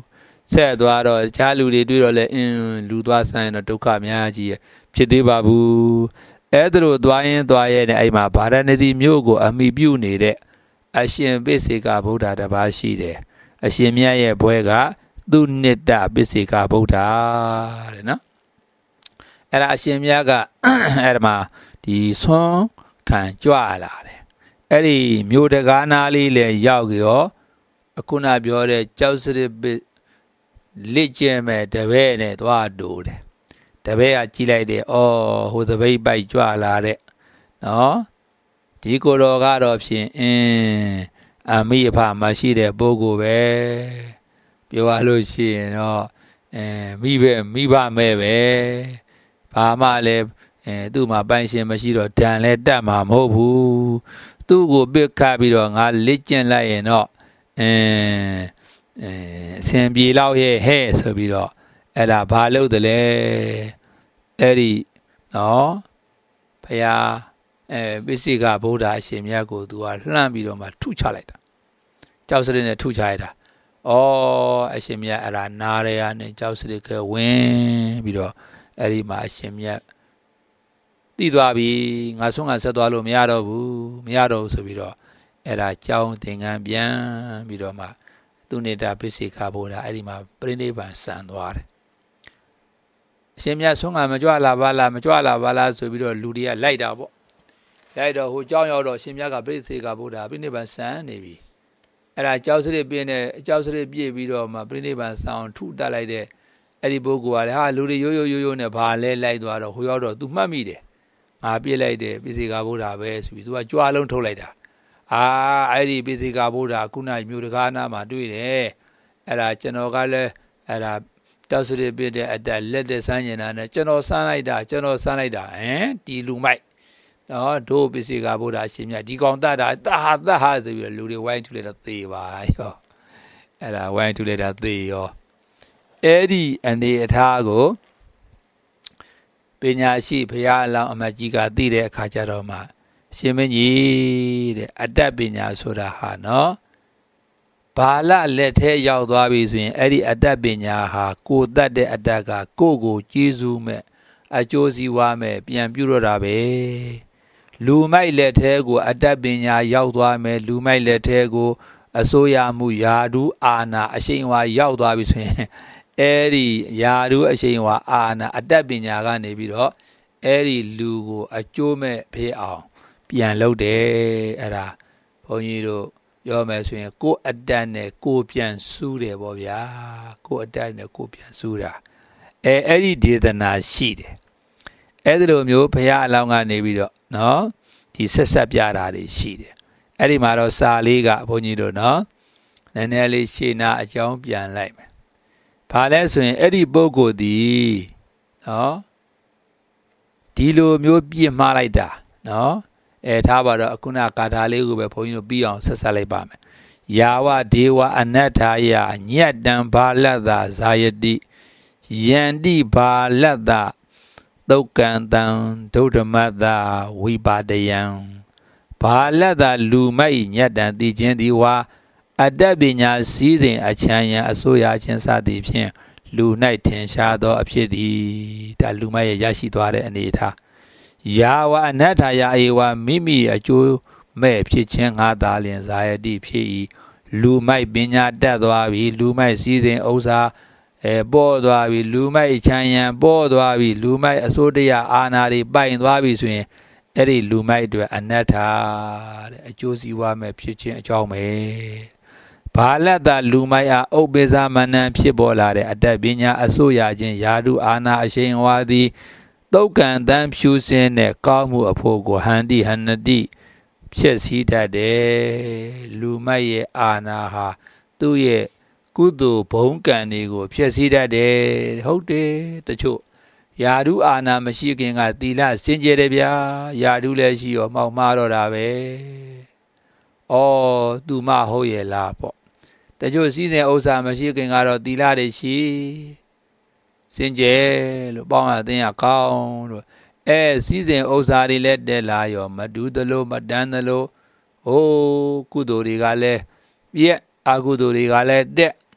ဆက်သွားတော့တခြားလူတွေတွေ့တော့လဲအင်းလူသွားဆိုင်ရင်တော့ဒုက္ခအများကြီးဖြစ်သေးပါဘူးအဲ့ဒါလိုသွားရင်သွားရဲ့နဲ့အဲ့မှာဗာရာဏသီမြို့ကိုအမိပြုနေတဲ့အရှင်ပိစေကဗုဒ္ဓတစ်ပါးရှိတယ်အရှင်မြတ်ရဲ့ဘွဲကသူနိတ္တပိစေကဗုဒ္ဓတဲ့နော်အဲ့ဒါအရှင်မြတ်ကအဲ့ဒါမှာဒီဆွမ်းခံကြွလာတယ်အဲ့ဒီမြို့တကားနာလေးလည်းရောက်ရောအခုနပြောတဲ့ကြောက်စရစ်ပိလက်ကျဲမဲ့တပည့်နဲ့သွားတူတယ်တပည့်ကကြည့်လိုက်တယ်အော်ဟိုတပိတ်ပိုက်ကြွလာတဲ့နော်ဒီကိုယ်တော်ကတော့ဖြင့်အင်းအမိအဖမရှိတဲ့ပုဂ္ဂိုလ်ပဲပြောရလို့ရှိရင်တော့အဲမိပဲမိဘမဲ့ပဲဘာမှလည်းအဲသူ့မှာပိုင်ရှင်မရှိတော့ဒဏ်လည်းတတ်မှာမဟုတ်ဘူးသူ့ကိုပစ်ခတ်ပြီးတော့ငါလက်ကျင့်လိုက်ရင်တော့အဲအဲအစင်ပြေလောက်ရဲ့ဟဲ့ဆိုပြီးတော့အဲ့ဒါဘာလို့တလဲအဲ့ဒီနော်ဖယားအဲပိစိကဗုဒ္ဓအရှင်မြတ်ကိုသူကလှမ်းပြီးတော့မှထုချလိုက်တာကြောက်စရစ်နဲ့ထုချလိုက်တာဩအရှင်မြတ်အဲ့ဒါနားရရနဲ့ကြောက်စရစ်ကဝင်ပြီးတော့အဲ့ဒီမှာအရှင်မြတ်တည်သွားပြီငါဆုံးငါဆက်သွားလို့မရတော့ဘူးမရတော့ဘူးဆိုပြီးတော့အဲ့ဒါကြောင်းသင်္ကန်းပြန်ပြီးတော့မှသူနိတ္တပိစိကဗုဒ္ဓအဲ့ဒီမှာပြိဋိဘံဆံသွားတယ်အရှင်မြတ်ဆုံးငါမကြွလာပါလားမကြွလာပါလားဆိုပြီးတော့လူတွေကလိုက်တာပေါ့လိုက်တော့ဟိုကြောင်းရောက်တော့အရှင်မြတ်ကပိစိကဗုဒ္ဓပြိဋိဘံဆံနေပြီအဲ့ဒါကြောက်စရစ်ပြင်းနဲ့အကြောက်စရစ်ပြည့်ပြီးတော့မှပြိဋိဘံဆံအောင်ထုတက်လိုက်တဲ့အဲ့ဒီပုဂ္ဂိုလ်ကလည်းဟာလူတွေရိုးရိုးရိုးရိုးနဲ့ဘာလဲလိုက်သွားတော့ဟိုရောက်တော့ तू မှတ်မိတယ်ငါပြစ်လိုက်တယ်ပိစိကဗုဒ္ဓပဲဆိုပြီး तू ကကြွားလုံးထုတ်လိုက်တာအာအဲ့ဒီပိစိကဗုဒ္ဓခုနမြို့တကားနာမှာတွေ့တယ်အဲ့ဒါကျွန်တော်ကလည်းအဲ့ဒါတောက်စရစ်ပြည့်တဲ့အတက်လက်တဲ့ဆန်းကျင်တာနဲ့ကျွန်တော်ဆန်းလိုက်တာကျွန်တော်ဆန်းလိုက်တာဟမ်ဒီလူမိုက်နော်ဒုပိစိကဗုဒ္ဓအရှင်မြတ်ဒီကောင်တတ်တာတဟာတဟာဆိုပြီးလူတွေဝိုင်းထူလိုက်တော့သေပါရောအဲ့ဒါဝိုင်းထူလိုက်တာသေရောအဲ့ဒီအနေအထားကိုပညာရှိဘုရားအလောင်းအမတ်ကြီးကသိတဲ့အခါကျတော့မှရှင်မင်းကြီးတဲ့အတ္တပညာဆိုတာဟာနော်ဘာလလက်ထဲရောက်သွားပြီဆိုရင်အဲ့ဒီအတ္တပညာဟာကိုတတ်တဲ့အတ္တကကိုကိုကျေးဇူးမဲ့အကျိုးစီးပွားမဲ့ပြန်ပြုတော့တာပဲလူမိုက်လက်ထဲကိုအတ္တပညာရောက်သွားမယ်လူမိုက်လက်ထဲကိုအစိုးရမှုယာဒူးအာနာအရှိန်ဝါရောက်သွားပြီဆိုရင်အဲ့ဒီယာဒူးအရှိန်ဝါအာနာအတ္တပညာကနေပြီးတော့အဲ့ဒီလူကိုအကျိုးမဲ့ဖြစ်အောင်ပြန်လုပ်တယ်အဲ့ဒါဘုန်းကြီးတို့ပြောမယ်ဆိုရင်ကိုယ်အတ္တနဲ့ကိုယ်ပြန်စူးတယ်ပေါ့ဗျာကိုယ်အတ္တနဲ့ကိုယ်ပြန်စူးတာအဲအဲ့ဒီဒေသနာရှိတယ်အဲ့ဒီလိုမျိုးဘုရားအလောင်းကနေပြီးတော့နော်ဒီဆက်ဆက်ပြတာတွေရှိတယ်အဲ့ဒီမှာတော့စာလေးကဘုန်းကြီးတို့နော်နည်းနည်းလေးရှင်းနာအကြောင်းပြန်လိုက်မယ်ဘာလဲဆိုရင်အဲ့ဒီပုဂ္ဂိုလ်ဒီနော်ဒီလိုမျိုးပြစ်မှားလိုက်တာနော်အဲထားပါတော့အခုနကာထာလေးကိုပဲဘုန်းကြီးတို့ပြီးအောင်ဆက်ဆက်လိုက်ပါမယ်ယာဝဒေဝအနတ္ထာယညတ်တံဘာလတ္တဇာယတိယန္တိဘာလတ္တသုတ်ကံတံဒုဒ္ဓမတ္တဝိပါဒယံဘာလတ္တလူမိုက်ညတ်တံသိခြင်းသည်ဝါအတ္တပညာစည်းစိမ်အချမ်းရန်အစိုးရခြင်းစသည်ဖြင့်လူ၌ထင်ရှားသောအဖြစ်သည်ဒါလူမိုက်ရဲ့ရရှိသွားတဲ့အနေအထားယာဝအနတ္ထာယအေဝမိမိအကျိုးမဲ့ဖြစ်ခြင်းငါသာလျင်ဇာယတိဖြစ်၏လူမိုက်ပညာတတ်သွားပြီလူမိုက်စည်းစိမ်ဥစ္စာအဲပေါ်သွားပြီလူမိုက်ချမ်းရန်ပေါ်သွားပြီလူမိုက်အစိုးတရားအာဏာတွေပိုင်သွားပြီဆိုရင်အဲ့ဒီလူမိုက်အတွက်အနတ္ထာတဲ့အကျိုးစီးပွားမဲ့ဖြစ်ခြင်းအကြောင်းပဲဘာလတ္တလူမိုက်အားဥပ္ပဇာမဏံဖြစ်ပေါ်လာတဲ့အတ္တပညာအစိုးရခြင်းယာတုအာဏာအရှိန်ဝါသည်သုတ်ကံတန်းဖြူစင်းတဲ့ကောင်းမှုအဖို့ကိုဟန္တိဟန္တိဖြစ်စည်းတတ်တယ်လူမိုက်ရဲ့အာဏာဟာသူ့ရဲ့ကုသိုလ်ဘုံကံတွေကိုဖြစ်စည်းတတ်တယ်ဟုတ်တယ်တချို့ယာတုအာဏာမရှိခင်ကသီလစင်ကြယ်တယ်ဗျာယာတုလည်းရှိရောမှောက်မှားတော့တာပဲဩသူမဟုတ်ရဲ့လားပေါ့တချို့စည်းစိမ်ဥစ္စာမရှိခင်ကတော့သီလတွေရှိစင်ကြယ်လို့ပေါင်းရသင်ရကောင်းလို့အဲစည်းစိမ်ဥစ္စာတွေလည်းတက်လာရောမတူးသလိုမတန်းသလိုဟိုးကုသိုလ်တွေကလည်းပြက်အကုသိုလ်တွေကလည်းတက်တ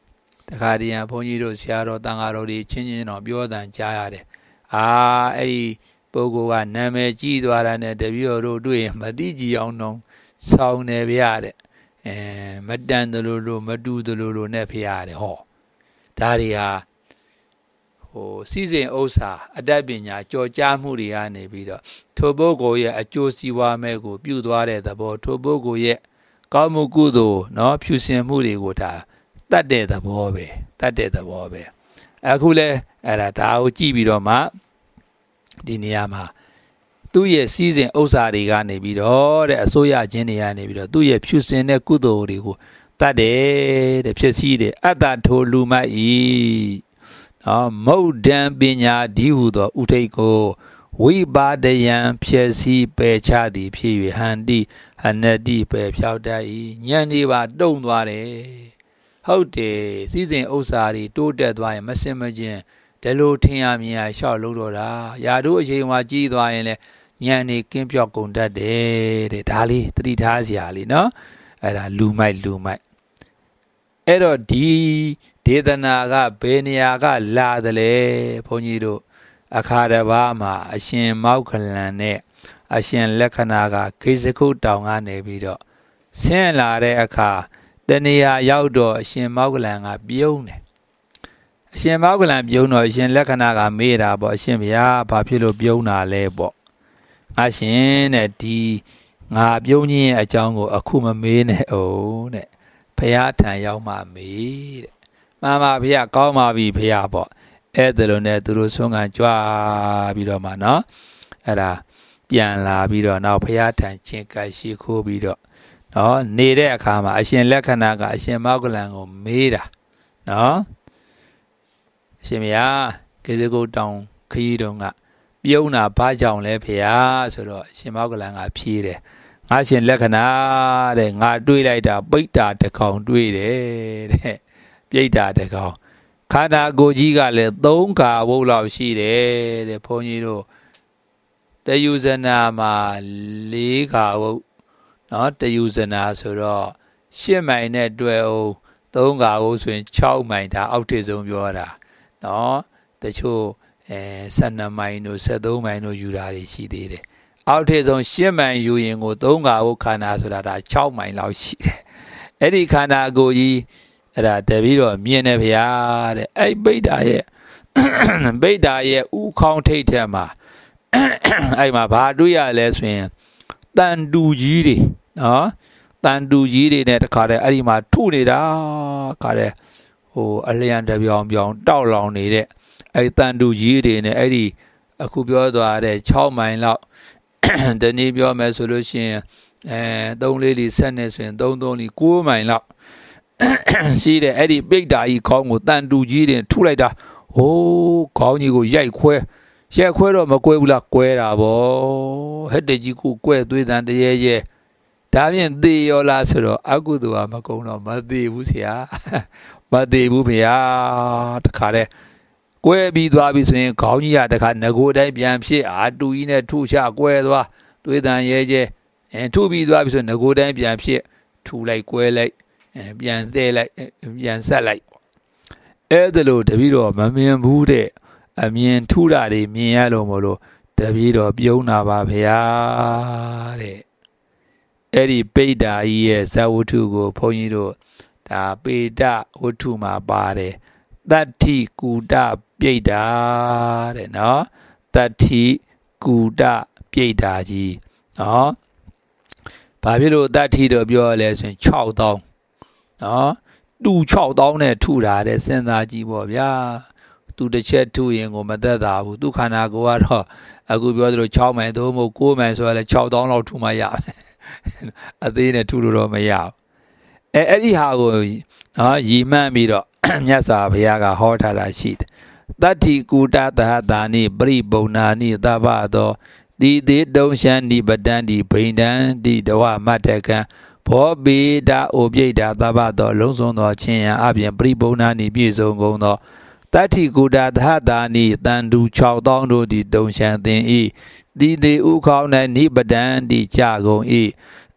တခါတည်းဘုန်းကြီးတို့ဆရာတော်တန်ဃာတော်တွေချင်းချင်းတော့ပြောတန်ကြားရတယ်အာအဲ့ဒီပုဂ္ဂိုလ်ကနာမည်ကြီးသွားတာနဲ့တပည့်တော်တို့တွေ့ရင်မသိကြည်အောင်တော့ဆောင်းနေပြရတဲ့အဲမတန်တယ်လို့လို့မတူတယ်လို့လို့နဲ့ဖျားတယ်ဟောဒါတွေဟာဟိုစီစဉ်ဥစ္စာအတတ်ပညာကြော်ကြားမှုတွေကနေပြီးတော့ထိုပုဂ္ဂိုလ်ရဲ့အကျိုးစီးပွားမဲ့ကိုပြုသွားတဲ့သဘောထိုပုဂ္ဂိုလ်ရဲ့ကောင်းမှုကုသိုလ်เนาะဖြူစင်မှုတွေကိုဒါတတ်တဲ့သဘောပဲတတ်တဲ့သဘောပဲအခုလဲအဲ့ဒါဒါကိုကြည့်ပြီးတော့မှဒီနေရာမှာသူ့ရဲ့စီးစဉ်ဥစ္စာတွေကနေပြီးတော့တဲ့အစိုးရချင်းတွေကနေပြီးတော့သူ့ရဲ့ဖြူစင်တဲ့ကုသိုလ်တွေကိုတတ်တယ်တဲ့ဖြစ်စည်းတယ်အတ္တထိုလူမတ်ဤနော်မုတ်တံပညာဒီဟုသောဥထိတ်ကိုဝိပါဒယံဖြစ်စည်းပယ်ချသည်ဖြစ်၍ဟန္တိအနတ္တိပယ်ဖြောက်တတ်၏ဉာဏ်တွေပါတုံသွားတယ်ဟုတ်တယ်စီးစဉ်ဥစ္စာတွေတိုးတက်သွားရင်မစင်မချင်းဒီလိုထင်ရမြင်ရရှောက်လို့တော့တာယာတို့အချိန်မှာကြီးသွားရင်လည်းဉာဏ်နေကင်းပြောက်ကုန်တတ်တယ်တဲ့ဒါလေးသတိထားစရာလေးနော်အဲ့ဒါလူမိုက်လူမိုက်အဲ့တော့ဒီဒေသနာကဘယ်နေရာကလာတယ်လဲဘုန်းကြီးတို့အခါတစ်ပါးမှာအရှင်မောက္ခလန်နဲ့အရှင်လက္ခဏာကခေစကုတောင်ကနေပြီးတော့ဆင်းလာတဲ့အခါတနေရာရောက်တော့အရှင်မောက္ခလန်ကပြုံးတယ်အရှင်မောက္ခလန်ပြုံးတော့အရှင်လက္ခဏာကမေးတာပေါ့အရှင်ဘုရားဘာဖြစ်လို့ပြုံးတာလဲပေါ့အရှင်တဲ့ဒီငါပြုံးခြင်းအကြောင်းကိုအခုမမေးနဲ့အောင်တဲ့ဘုရားထံရောက်မှမေးတဲ့မှန်ပါဘုရားကောင်းပါပြီဘုရားပေါ့အဲ့ဒါလိုနဲ့သူတို့ဆုံးခံကြွားပြီးတော့မှနော်အဲ့ဒါပြန်လာပြီးတော့နောက်ဘုရားထံချင်းကပ်ရှိခိုးပြီးတော့နော်နေတဲ့အခါမှာအရှင်လက္ခဏာကအရှင်မောက္ခလန်ကိုမေးတာနော်အရှင်ဘုရားကေစကုတောင်ခရီးတုံးကပြုံးတာဘာကြောင့်လဲဖေဟာဆိုတော့အရှင်မောက္ခလန်ကဖြေတယ်ငါရှင်လက္ခဏာတဲ့ငါတွေးလိုက်တာပိဋ္ဌာတကောင်တွေးတယ်တဲ့ပိဋ္ဌာတကောင်ခန္ဓာကိုယ်ကြီးကလည်းသုံးကာဝုတ်လောက်ရှိတယ်တဲ့ဘုန်းကြီးတို့တယူဇနာမှာလေးကာဝုတ်နော်တယူဇနာဆိုတော့ရှစ်မိုင်နဲ့တွဲအောင်သုံးကာဝုတ်ဆိုရင်ခြောက်မိုင်ဒါအောက်ထစ်ဆုံးပြောတာနော်တချို့အဲဆယ်နှစ်မိုင်တို့ဆယ်သုံးမိုင်တို့ယူတာတွေရှိသေးတယ်အောက်ထစ်ဆုံးရှစ်မိုင်ယူရင်ကိုသုံးကာဝုတ်ခန္ဓာဆိုတာဒါခြောက်မိုင်လောက်ရှိတယ်အဲ့ဒီခန္ဓာကိုယ်ကြီးအဲ့ဒါတပြီးတော့မြင်နေဗျာတဲ့အဲ့ပိဋ္ဌာရဲ့ပိဋ္ဌာရဲ့ဥခေါင်းထိတ်ထဲမှာအဲ့မှာဘာတွေ့ရလဲဆိုရင်တန်တူကြီးတွေနော်တန်တူကြီးတွေနဲ့တခါတည်းအဲ့ဒီမှာထုနေတာခါတဲ့ဟိုအလျံတပြောင်ပြောင်တောက်လောင်နေတဲ့အဲ့တန်တူကြီးတွေနဲ့အဲ့ဒီအခုပြောသွားတဲ့ခြောက်မိုင်လောက်တနည်းပြောမယ်ဆိုလို့ရှိရင်အဲသုံးလေးလီဆက်နေဆိုရင်သုံးသုံးလီကိုးမိုင်လောက်ရှိတယ်အဲ့ဒီပိဋ္ဌာကြီးခေါင်းကိုတန်တူကြီးတွေထုလိုက်တာဟိုးခေါင်းကြီးကိုရိုက်ခွဲရိုက်ခွဲတော့မကွဲဘူးလားကွဲတာဗောဟက်တကြီးကိုကွဲသွေးတန်တရေရဲဒါဖြင့်သေရောလားဆိုတော့အကုသိုလ်ကမကုံတော့မသေးဘူးဆရာမသေးဘူးဖေဟာတခါတည်းကွဲပြီးသွားပြီဆိုရင်ခေါင်းကြီးကတခါငကိုတိုင်းပြန်ဖြစ်အာတူကြီးနဲ့ထုချကွဲသွားသွေးတန်ရဲရဲအဲထုပြီးသွားပြီဆိုငကိုတိုင်းပြန်ဖြစ်ထူလိုက်ကွဲလိုက်အဲပြန်ဆဲလိုက်ပြန်ဆက်လိုက်အဲ့ဒါလို့တပည့်တော်မမြင်ဘူးတဲ့အမြင်ထူတာတွေမြင်ရလို့မလို့တပည့်တော်ပြုံးတာပါဗျာတဲ့အဲ့ဒီပိဋ္ဌာကြီးရဲ့ဇဝတ္ထုကိုဘုန်းကြီးတို့ဒါပေတဝတ္ထုမှာပါတယ်တတ္ထိကူတပိဋ္ဌာတဲ့နော်တတ္ထိကူတပိဋ္ဌာကြီးနော်ဘာဖြစ်လို့တတ္ထိတော့ပြောရလဲဆိုရင်ခြောက်သောင်းနော်တူခြောက်သောင်းနဲ့ထုတာတဲ့စဉ်းစားကြည့်ပေါ့ဗျာသူတစ်ချက်ထုရင်ကိုမသက်သာဘူးသူခန္ဓာကိုယ်ကတော့အခုပြောသလိုခြောက်မိုင်သို့မဟုတ်ကိုးမိုင်ဆိုရလဲခြောက်သောင်းလောက်ထုမှရအသေးနဲ့ထုလို့တော့မရဘူးအဲအဲ့ဒီဟာကိုနော်ရည်မှန်းပြီးတော့မြတ်စွာဘုရားကဟောထားတာရှိတယ်တတ္ထိကူတသဟတာနိပရိပုံနာနိသဗ္ဗသောတိတိတုံရှံနိပတံတိဘိန္ဒံတိတဝမတ္တကံဘောပိတာအိုပိတာသဗ္ဗသောလုံးစုံသောချင်းရန်အပြင်ပရိပုံနာနိပြည့်စုံကုန်သောတတ္ထိကူတသဟတာနိတန်တူခြောက်သောင်းတို့သည်တုံရှံသင်၏တိတိဥခေါင်း၌နိပတံတိကြကုန်၏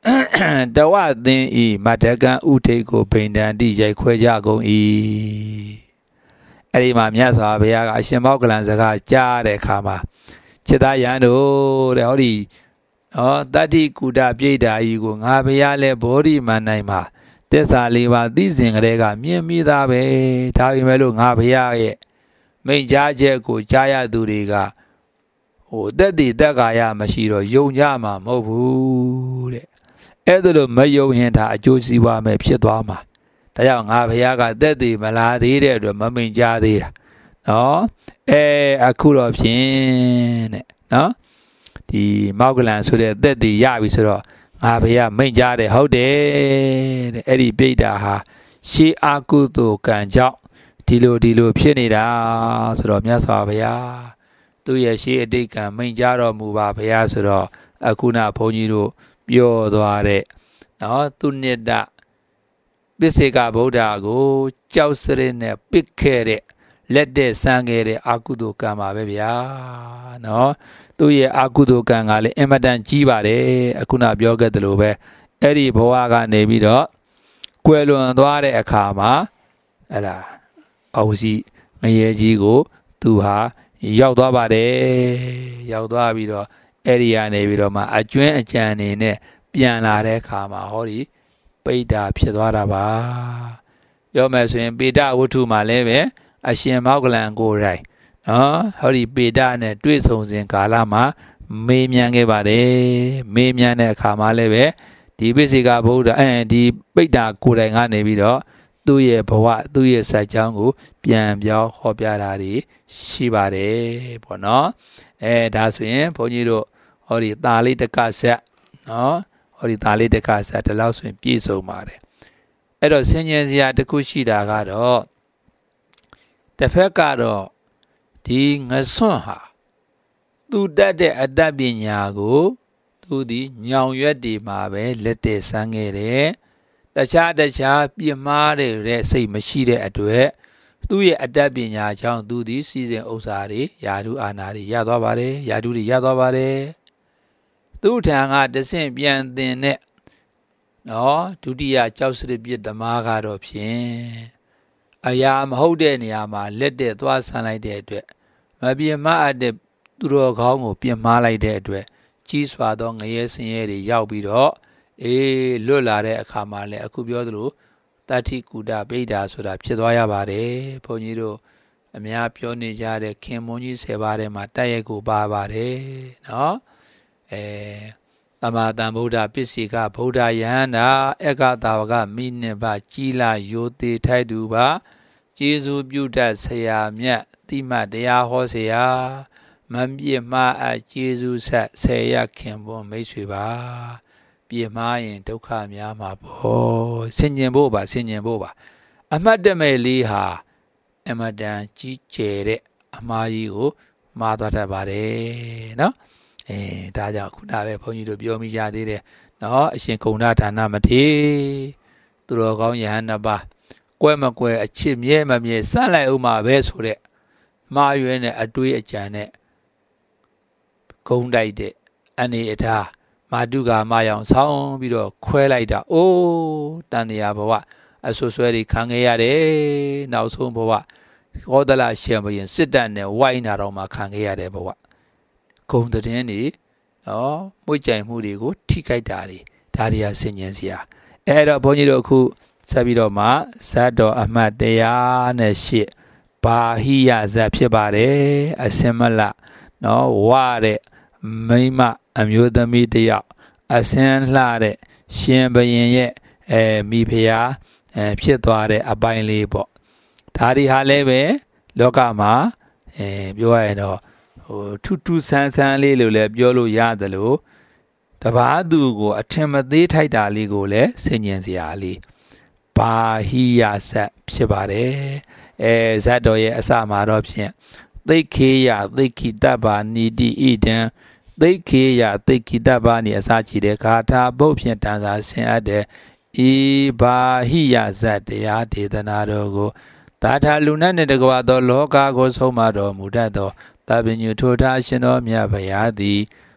တဝသင်ဤမတကံဥထိတ်ကိုဗိန္ဒံတိရိုက်ခွဲကြကုန်၏အဲ့ဒီမှာမြတ်စွာဘုရားကအရှင်မောဂလန်စကားကြားတဲ့အခါမှာจิตသားယံတို့တဲ့ဟောဒီနော်တတ္တိကုဒပြိတ္တာဤကိုငါဘုရားလဲဘောဓိမန္တိုင်မှာသစ္စာလေးပါးသိစဉ်ကလေးကမြင်မိသားပဲဒါပေမဲ့လို့ငါဘုရားရဲ့မိန့်ကြားချက်ကိုကြားရသူတွေကဟိုတက်တည်တက်ကာယမရှိတော့ယုံကြမှာမဟုတ်ဘူးတဲ့အဲ့ဒါလို့မယုံရင်ဒါအကျိုးစီးပွားမယ်ဖြစ်သွားမှာဒါကြောင့်ငါဘုရားကတက်တည်မလာသေးတဲ့အတွက်မမိန့်ကြားသေးတာနော်အဲအခုတော့ဖြင့်တဲ့နော်ဒီမောဂလန်ဆိုတဲ့တက်တည်ရပြီဆိုတော့ငါဘုရားမိန့်ကြားတယ်ဟုတ်တယ်တဲ့အဲ့ဒီပြိတ္တာဟာရှေးအာကုသိုလ်ကံကြောင့်ဒီလိုဒီလိုဖြစ်နေတာဆိုတော့မြတ်စွာဘုရားသူ့ရဲ့ရှေးအတိတ်ကံမိန့်ကြားတော်မူပါဘုရားဆိုတော့အခုနဘုန်းကြီးတို့ပြောသွားတဲ့နော်သူနှစ်တပိစေကဗုဒ္ဓကိုကြောက်စရစ်နဲ့ပစ်ခဲ့တဲ့လက်တဲ့ဆန်းခဲ့တဲ့အာကုသိုလ်ကံပါပဲဗျာနော်သူ့ရဲ့အာကုသိုလ်ကံကလည်းအင်မတန်ကြီးပါတယ်အခုနပြောခဲ့သလိုပဲအဲ့ဒီဘဝကနေပြီးတော့ကွယ်လွန်သွားတဲ့အခါမှာအဲ့ဒါအောက်စီငရဲကြီးကိုသူဟာရောက်သွားပါတယ်ရောက်သွားပြီးတော့အဲ့ဒီကနေပြီးတော့မှအကျွင်းအကြံနေနဲ့ပြန်လာတဲ့အခါမှာဟောဒီပိဋ္ဌာဖြစ်သွားတာပါပြောမယ်ဆိုရင်ပေတဝတ္ထုမှာလည်းပဲအရှင်မောဂလန်ကိုယ်တိုင်နော်ဟောဒီပေတနဲ့တွေ့ဆုံစဉ်ကာလမှာမေးမြန်းခဲ့ပါတယ်မေးမြန်းတဲ့အခါမှာလည်းပဲဒီပိစိကဗုဒ္ဓအဲဒီပိဋ္ဌာကိုယ်တိုင်ကနေပြီးတော့သူ့ရဲ့ဘဝသူ့ရဲ့စัจ ကြောင်းကိုပြန်ပြောင်းဟောပြတာတွေရှိပါတယ်ပေါ့နော်အဲဒါဆိုရင်ဘုန်းကြီးတို့ဟောဒီတာလေးတက္ကဆက်နော်ဟောဒီတာလေးတက္ကဆက်ဒီလောက်ဆိုရင်ပြည့်စုံပါတယ်အဲ့တော့ဆင်ញင်စရာတစ်ခုရှိတာကတော့တစ်ဖက်ကတော့ဒီငဆွန့်ဟာသူတတ်တဲ့အတ္တပညာကိုသူဒီညောင်ရွက်တွေမှာပဲလက်တည်ဆန်းခဲ့တယ်တခြားတခြားပြမားတဲ့စိတ်မရှိတဲ့အတွက်သူ့ရဲ့အတ္တပညာကြောင့်သူဒီစီစဉ်ဥစ္စာတွေယာတုအာနာတွေရသွားပါတယ်ယာတုတွေရသွားပါတယ်သူ့ထံကတဆင့်ပြန်သင်တဲ့နော်ဒုတိယကြောက်စရစ်ပြစ်သမားကတော့ဖြင့်အရာမဟုတ်တဲ့နေရာမှာလက်တဲ့သွားဆန်းလိုက်တဲ့အတွက်မပြမအပ်တဲ့သူတော်ကောင်းကိုပြင်မာလိုက်တဲ့အတွက်ကြီးစွာသောငရဲဆင်းရဲတွေရောက်ပြီးတော့အေးလွတ်လာတဲ့အခါမှာလည်းအခုပြောသလိုတတ္ထိကုဒပိဋ္ဌာဆိုတာဖြစ်သွားရပါတယ်ဘုန်းကြီးတို့အများပြောနေကြတဲ့ခင်မွန်ကြီးဆယ်ပါးထဲမှာတိုက်ရိုက်ကိုပါပါတယ်နော်အဲတမတံဗုဒ္ဓပစ္စေကဗုဒ္ဓယဟန္တာအက္ခတာဝကမိနစ်ပါကြီးလာရိုသေထိုက်သူပါကျေးဇူးပြုတတ်ဆရာမြတ်တိမတ်တရားဟောဆရာမပြည့်မအကျေးဇူးဆက်ဆယ်ရခင်ပွန်မိတ်ဆွေပါပြည့်မားရင်ဒုက္ခများမှာပေါ့ဆင်ញင်ဖို့ပါဆင်ញင်ဖို့ပါအမှတ်တမဲ့လေးဟာအမတန်ကြီးကျယ်တဲ့အမှားကြီးကိုမှားသွားတတ်ပါတယ်နော်အဲဒါကြောင့်ခုနပဲဘုန်းကြီးတို့ပြောမိကြသေးတယ်နော်အရှင်ကုဏ္ဏဒါနမထေသူတော်ကောင်းယဟန်နှစ်ပါးကွဲမကွဲအချစ်မြဲမမြဲစလိုက်ဥမှာပဲဆိုတဲ့မှားရွယ်နဲ့အတွေးအကြံနဲ့ဂုံးတိုက်တဲ့အနေအထားမာတုကာမယောင်ဆောင်းပြီးတော့ခွဲလိုက်တာအိုးတန်တရားဘဝအဆွဆွဲတွေခံခဲ့ရတယ်နောက်ဆုံးဘဝဟောဒလရှင်ဘုရင်စစ်တပ်နဲ့ဝိုင်းနာတော်မှာခံခဲ့ရတဲ့ဘဝဂုံတဲ့င်းတွေနော်မှုကြိုင်မှုတွေကိုထိခိုက်တာတွေဒါတွေကဆင်ញင်စရာအဲ့တော့ဘုန်းကြီးတို့အခုဆက်ပြီးတော့မှဇတ်တော်အမှတ်တရားနဲ့ရှစ်ဘာဟိယဇတ်ဖြစ်ပါတယ်အစင်မလနော်ဝတဲ့မိမအမျိုးသမီးတယောက်အစင်လှတဲ့ရှင်ဘုရင်ရဲ့အဲမိဖုရားအဲဖြစ်သွားတဲ့အပိုင်းလေးပေါ့ဒါဒီဟာလည်းပဲလောကမှာအဲပြောရရင်တော့ဟိုထူးထူးဆန်းဆန်းလေးလို့လည်းပြောလို့ရတယ်လို့တပားသူကိုအထင်မသေးထိုက်တာလေးကိုလည်းဆင်ញင်စရာလေးဘာဟိယဇတ်ဖြစ်ပါတယ်အဲဇတ်တော်ရဲ့အစမှာတော့ဖြင့်သိခေယသိခိတ္တဘာနိတိဣဒံသိခေယသိခိတ္တဘာနိအစကြည့်တဲ့ဂါထာပုတ်ဖြင့်တန်စာဆင်အပ်တဲ့ဤဘာဟိယဇတ်တရားဒေသနာတော်ကိုသာထာလူနတ်နှင့်တကွာသောလောကကိုဆုံးမတော်မူတတ်သောတပညုထိုထားရှင်တော်မြတ်ဗျာသည်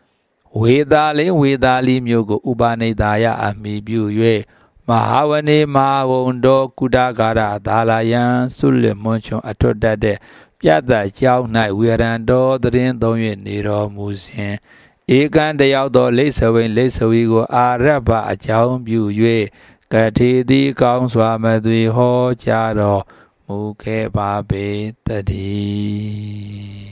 ဝေသာလင်းဝေသာလီမျိုးကိုဥပါနေသာယအမိပြု၍မဟာဝနေမဟာဝုံတော်ကုဒကာရသာလယံဆုလမွန်ချွန်အထွတ်တတ်တဲ့ပြတ်သက်ကြောင်း၌ဝေရန်တော်သတင်းသုံး၍နေတော်မူစဉ်ဧကံတယောက်သောလိษဝိန်လိษဝီကိုအာရဘအကြောင်းပြု၍ကတိတိကောင်းစွာမသွေဟောကြားတော်မူခဲ့ပါပေတည်း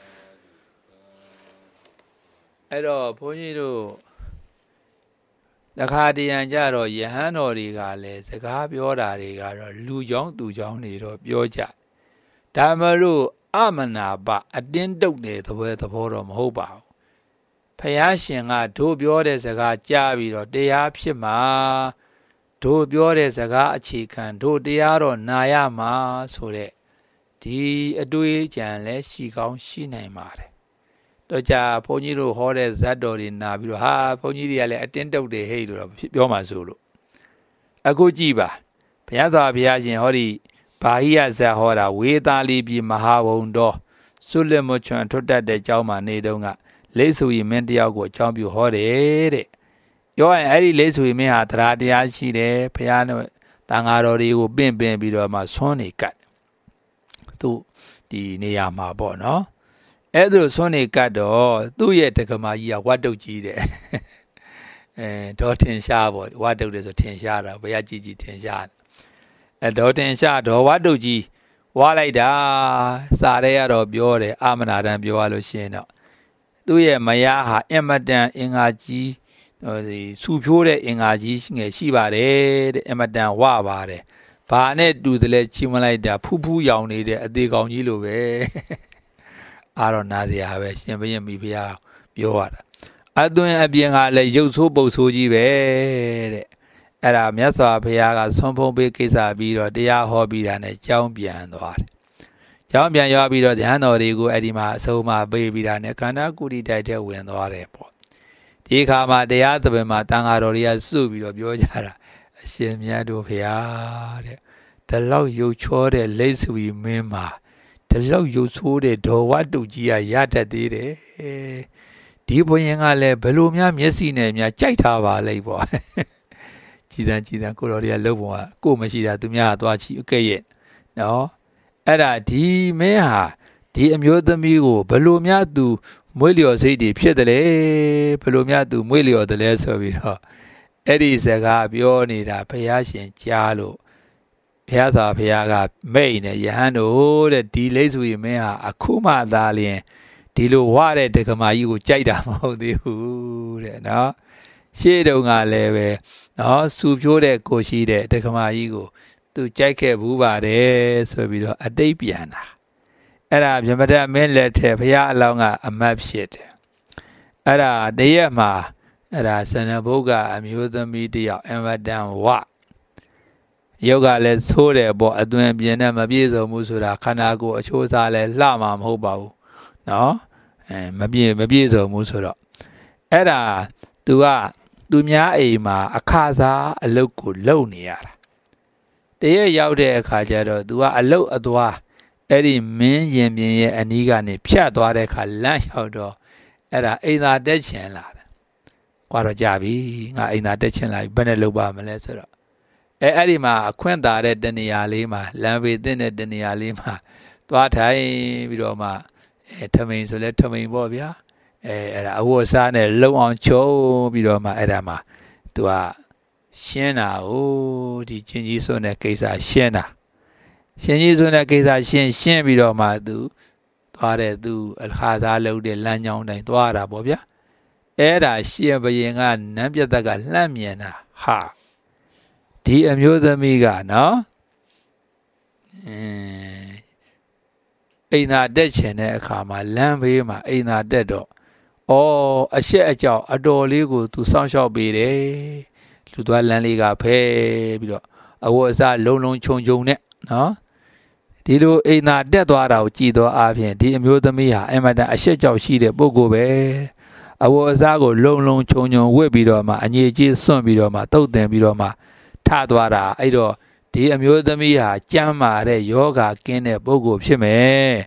အဲ့တော့ဘုန်းကြီးတို့တခါတရံကြတော့ယဟန်တော်တွေကလည်းစကားပြောတာတွေကတော့လူကြောင်းသူကြောင်းတွေတော့ပြောကြဒါမှလို့အမနာပအတင်းတုတ်တဲ့သဘောသဘောတော့မဟုတ်ပါဘူးဖယားရှင်ကတို့ပြောတဲ့စကားကြားပြီးတော့တရားဖြစ်မှာတို့ပြောတဲ့စကားအခြေခံတို့တရားတော့နာရမှာဆိုတဲ့ဒီအတွေ့အကြံလည်းရှိကောင်းရှိနိုင်ပါတယ်တော့ကြာဘုန်းကြီးတို့ဟောတဲ့ဇတ်တော်တွေနာပြီးတော့ဟာဘုန်းကြီးတွေကလည်းအတင်းတုတ်တယ်ဟဲ့လို့တော့ပြောမှဆိုလို့အခုကြည့်ပါဘုရားစွာဘုရားရှင်ဟောဒီဘာဟိယဇတ်ဟောတာဝေသာလီပြည်မဟာဝုံတော်ဆုလမချွန်ထွတ်တတ်တဲ့เจ้าမှာနေတုန်းကလိษဝီမင်းတယောက်ကိုအကြောင်းပြုဟောတယ်တဲ့ပြောရင်အဲ့ဒီလိษဝီမင်းဟာတရားတရားရှိတယ်ဘုရားနဲ့တန်ဃာတော်တွေကိုပင့်ပင်ပြီးတော့မှဆွမ်းနေကတ်သူဒီနေရာမှာပေါ့နော်အဲ့ဒါဆွမ်းနေကတ်တော့သူ့ရဲ့တက္ကမကြီးကဝတ်တုတ်ကြီးတဲ့အဲဒေါ်ထင်ရှားပေါ့ဝတ်တုတ်တယ်ဆိုထင်ရှားတာဘုရားကြီးကြီးထင်ရှားအဲဒေါ်ထင်ရှားဒေါ်ဝတ်တုတ်ကြီးဝါလိုက်တာစာရဲရတော့ပြောတယ်အာမနာတန်ပြောရလို့ရှိရင်တော့သူ့ရဲ့မယားဟာအင်မတန်အင်္ဂါကြီးဒီစူဖြိုးတဲ့အင်္ဂါကြီးငယ်ရှိပါတယ်တဲ့အင်မတန်ဝပါတယ်ဘာနဲ့တူတယ်လဲချီးမလိုက်တာဖူးဖူးရောင်နေတဲ့အသေးကောင်ကြီးလိုပဲအာတော့နာစရာပဲရှင်ဘုရင်မိဖုရားပြောရတာအသွင်အပြင်ကလည်းရုပ်ဆိုးပုပ်ဆိုးကြီးပဲတဲ့အဲ့ဒါမြတ်စွာဘုရားကဆွမ်းဖုံးပေးကိစ္စပြီးတော့တရားဟောပြီးတာနဲ့ကြောင်းပြန်သွားတယ်ကြောင်းပြန်ရောက်ပြီးတော့ဉာဏ်တော်တွေကိုအဲ့ဒီမှာအဆုံးမပေးပြီးတာနဲ့ခန္ဓာကုတိတိုက်တဲ့ဝင်သွားတယ်ပေါ့ဒီခါမှာတရားသဘင်မှာတန်ဃာတော်တွေကစုပြီးတော့ပြောကြတာအရှင်မြတ်တို့ဘုရားတဲ့ဒီလောက်ရုပ်ချောတဲ့လိษဝီမင်းမှာဒီလောက်ရုပ်ဆိုးတဲ့ဒေါ်ဝတ်တုတ်ကြီးကရတတ်သေးတယ်ဒီဘုရင်ကလည်းဘယ်လိုများမျက်စိနဲ့များကြိုက်ထားပါလိမ့်ပေါ့ကြည်စံကြည်စံကိုတော်တွေကလှုပ်ပုံကကိုမရှိတာသူများကသွားချီအကဲ့ရဲ့နော်အဲ့ဒါဒီမင်းဟာဒီအမျိုးသမီးကိုဘယ်လိုများသူမွေးလျော်စိတ်တွေဖြစ်တယ်လေဘယ်လိုများသူမွေးလျော်တယ်လဲဆိုပြီးတော့အဲ့ဒီစကားပြောနေတာဘုရားရှင်ကြားလို့ဘုရားသာဘုရားကမိတ်နေယဟန်တို့တဲ့ဒီလိษဝီမင်းဟာအခုမှသာလျင်ဒီလိုဝတဲ့ဒကမာကြီးကိုကြိုက်တာမဟုတ်သေးဘူးတဲ့နော်ရှေ့တုန်းကလည်းပဲနော်စူဖြိုးတဲ့ကိုရှိတဲ့ဒကမာကြီးကိုသူကြိုက်ခဲ့ဘူးပါတယ်ဆိုပြီးတော့အတိတ်ပြန်တာအဲ့ဒါဗြဟ္မတမင်းလက်ထက်ဘုရားအလောင်းကအမတ်ဖြစ်တယ်အဲ့ဒါတရက်မှာအဲ့ဒါစန္ဒဘုတ်ကအမျိုးသမီးတယောက်အမတန်ဝယောဂလည်းသိုးတယ်ပေါ့အသွင်ပြင်းနဲ့မပြည့်စုံဘူးဆိုတာခန္ဓာကိုယ်အချိုးစားလည်းလှမှာမဟုတ်ပါဘူးနော်အဲမပြည့်မပြည့်စုံဘူးဆိုတော့အဲ့ဒါသူကသူများအိမ်မှာအခါစားအလုပ်ကိုလုပ်နေရတာတရက်ရောက်တဲ့အခါကျတော့သူကအလုတ်အသွားအဲ့ဒီမင်းရင်ပြင်းရဲ့အနီးကနေဖြတ်သွားတဲ့အခါလမ်းရောက်တော့အဲ့ဒါအိမ်သာတက်ချင်လာတယ်။ကွာတော့ကြပြီငါအိမ်သာတက်ချင်လာပြီဘယ်နဲ့လုပ်ပါမလဲဆိုတော့အဲအဲ့ဒီမှာအခွင့်သာတဲ့တနေရာလေးမှာလမ်းဘေးတဲ့တနေရာလေးမှာသွားထိုင်ပြီးတော့မှအဲထမိန်ဆိုလဲထမိန်ပေါ့ဗျာအဲအဲ့ဒါအဝတ်စားနဲ့လုံအောင်ချုံပြီးတော့မှအဲ့ဒါမှာသူကရှင်းတာဟိုဒီချင်းကြီးစွန်းတဲ့ကိစ္စရှင်းတာရှင်ကြီးစွန်းတဲ့ကိစ္စရှင်းရှင်းပြီးတော့မှသူသွားတဲ့သူအခါစားလုပ်တဲ့လမ်းကြောင်းတိုင်းသွားတာပေါ့ဗျာအဲ့ဒါရှင်ဘရင်ကနန်းပြတ်သက်ကလှမ်းမြင်တာဟာဒီအမျိုးသမီးကနော်အင်းအိမ်သာတက်ချင်တဲ့အခါမှာလမ်းဘေးမှာအိမ်သာတက်တော့အော်အရှက်အကြောက်အတော်လေးကိုသူစောင့်ရှောက်ပေးတယ်လူသွားလမ်းလေးကဖဲပြီးတော့အဝတ်အစားလုံလုံခြုံခြုံနဲ့နော်ဒီလိုအိမ်သာတက်သွားတာကိုကြည်သောအားဖြင့်ဒီအမျိုးသမီးဟာအမတန်အရှက်ကြောက်ရှိတဲ့ပုဂ္ဂိုလ်ပဲအဝတ်အစားကိုလုံလုံခြုံခြုံဝတ်ပြီးတော့မှအငြိကြီးစွန့်ပြီးတော့မှတုတ်တင်ပြီးတော့မှထသွားတာအဲ့တော့ဒီအမျိုးသမီးဟာကြမ်းမာတဲ့ယောဂကင်းတဲ့ပုဂ္ဂိုလ်ဖြစ်မယ်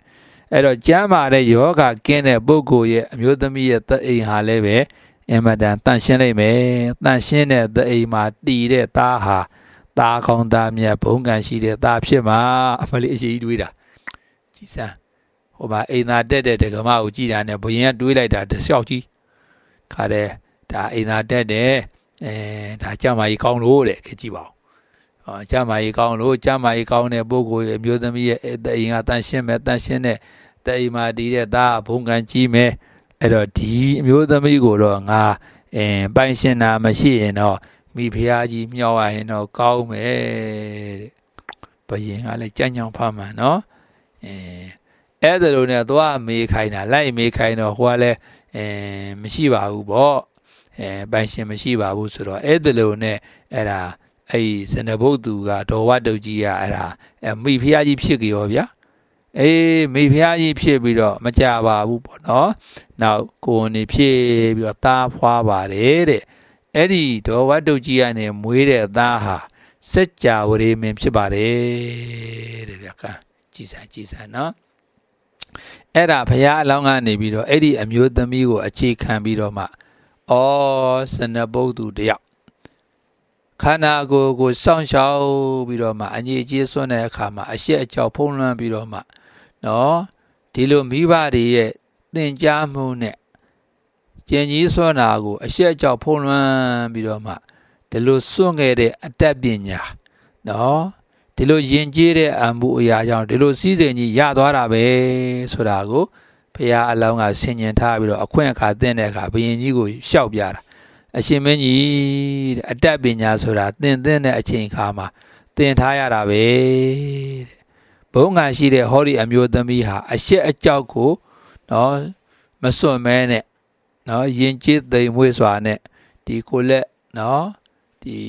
အဲ့တော့ကျမ်းမာတဲ့ယောဂကင်းတဲ့ပုဂ္ဂိုလ်ရဲ့အမျိုးသမီးရဲ့သက်အိမ်ဟာလည်းပဲအင်မတန်တန့်ရှင်းလိုက်မယ်တန့်ရှင်းတဲ့သက်အိမ်မှာတည်တဲ့သားဟာသားကောင်းသားမြတ်ဘုံကံရှိတဲ့သားဖြစ်မှာအမလေးအရှိကြီးတွေးတာကြည်စမ်းဟိုမှာအိမ်သာတက်တဲ့ဒကမကိုကြည်တာနဲ့ဘုရင်ကတွေးလိုက်တာတစ်လျှောက်ကြီးခါတဲ့ဒါအိမ်သာတက်တယ်အဲဒါကြမ်းမာကြီးကောင်းလို့တဲ့ခကြည့်ပါဦးဟောကြမ်းမာကြီးကောင်းလို့ကြမ်းမာကြီးကောင်းတဲ့ပုဂ္ဂိုလ်ရဲ့အမျိုးသမီးရဲ့အိမ်ကတန့်ရှင်းမဲ့တန့်ရှင်းတဲ့တဲ့အိမ်မှာတည်တဲ့သားဘုံကံကြီးမယ်အဲ့တော့ဒီအမျိုးသမီးကိုတော့ငါအင်းပိုင်ရှင်နာမရှိရင်တော့မိဖုရားကြီးမြောက်ရရင်တော့ကောင်းမယ်တဲ့ဘယင်ကလည်းကြမ်းကြောင်ဖမှန်နော်အင်းအဲ့ဒါလိုနဲ့သွားမေးခိုင်းတာလိုက်မေးခိုင်းတော့ဟိုကလည်းအင်းမရှိပါဘူးပေါ့အဲပိုင်ရှင်မရှိပါဘူးဆိုတော့အဲ့ဒါလိုနဲ့အဲ့ဒါအဲ့ဇနဘုတ်သူကဒေါ်ဝတုတ်ကြီးကအဲ့ဒါအမိဖုရားကြီးဖြစ်ကြရောဗျာအေးမိဖုရားကြီးဖြစ်ပြီးတော့မကြပါဘူးပေါ့နော်နောက်ကိုယ်နေဖြစ်ပြီးတော့သားဖွားပါတယ်တဲ့အဲ့ဒီဒေါ်ဝတုတ်ကြီးကနေမွေးတဲ့သားဟာစัจ जा ဝရေမင်းဖြစ်ပါတယ်တဲ့ဗျာကကြည်စားကြည်စားနော်အဲ့ဒါဘုရားအလောင်းကနေပြီးတော့အဲ့ဒီအမျိုးသမီးကိုအခြေခံပြီးတော့မှဩစနဘုတ်သူတယောက်ခန္ဓာကိုယ်ကိုစောင့်ရှောက်ပြီးတော့မှအငြိအကျေးစွန့်တဲ့အခါမှာအရှက်အကြောက်ဖုံးလွှမ်းပြီးတော့မှနော်ဒီလိုမိဘတွေရဲ့သင်ကြားမှုနဲ့ကျင်ကြီးစွန့်တာကိုအရှက်အကြောက်ဖုံးလွှမ်းပြီးတော့မှဒီလိုစွန့်ခဲ့တဲ့အတ္တပညာနော်ဒီလိုယဉ်ကျေးတဲ့အမှုအရာကြောင့်ဒီလိုစည်းစိမ်ကြီးရသွားတာပဲဆိုတာကိုဘုရားအလောင်းကဆင်ញင်ထားပြီးတော့အခွင့်အခါသင်တဲ့အခါဘုရင်ကြီးကိုရှောက်ပြတာအရှင်မင်းကြီးတဲ့အတ္တပညာဆိုတာသင်သင်တဲ့အချိန်အခါမှာသင်ထားရတာပဲတဲ့ဘုံကံရှိတဲ့ဟောဒီအမျိုးသမီးဟာအရှက်အကြောက်ကိုနော်မစွန့်မဲနဲ့နော်ယဉ်ကျေးသိမ်မွေ့စွာနဲ့ဒီကိုလက်နော်ဒီ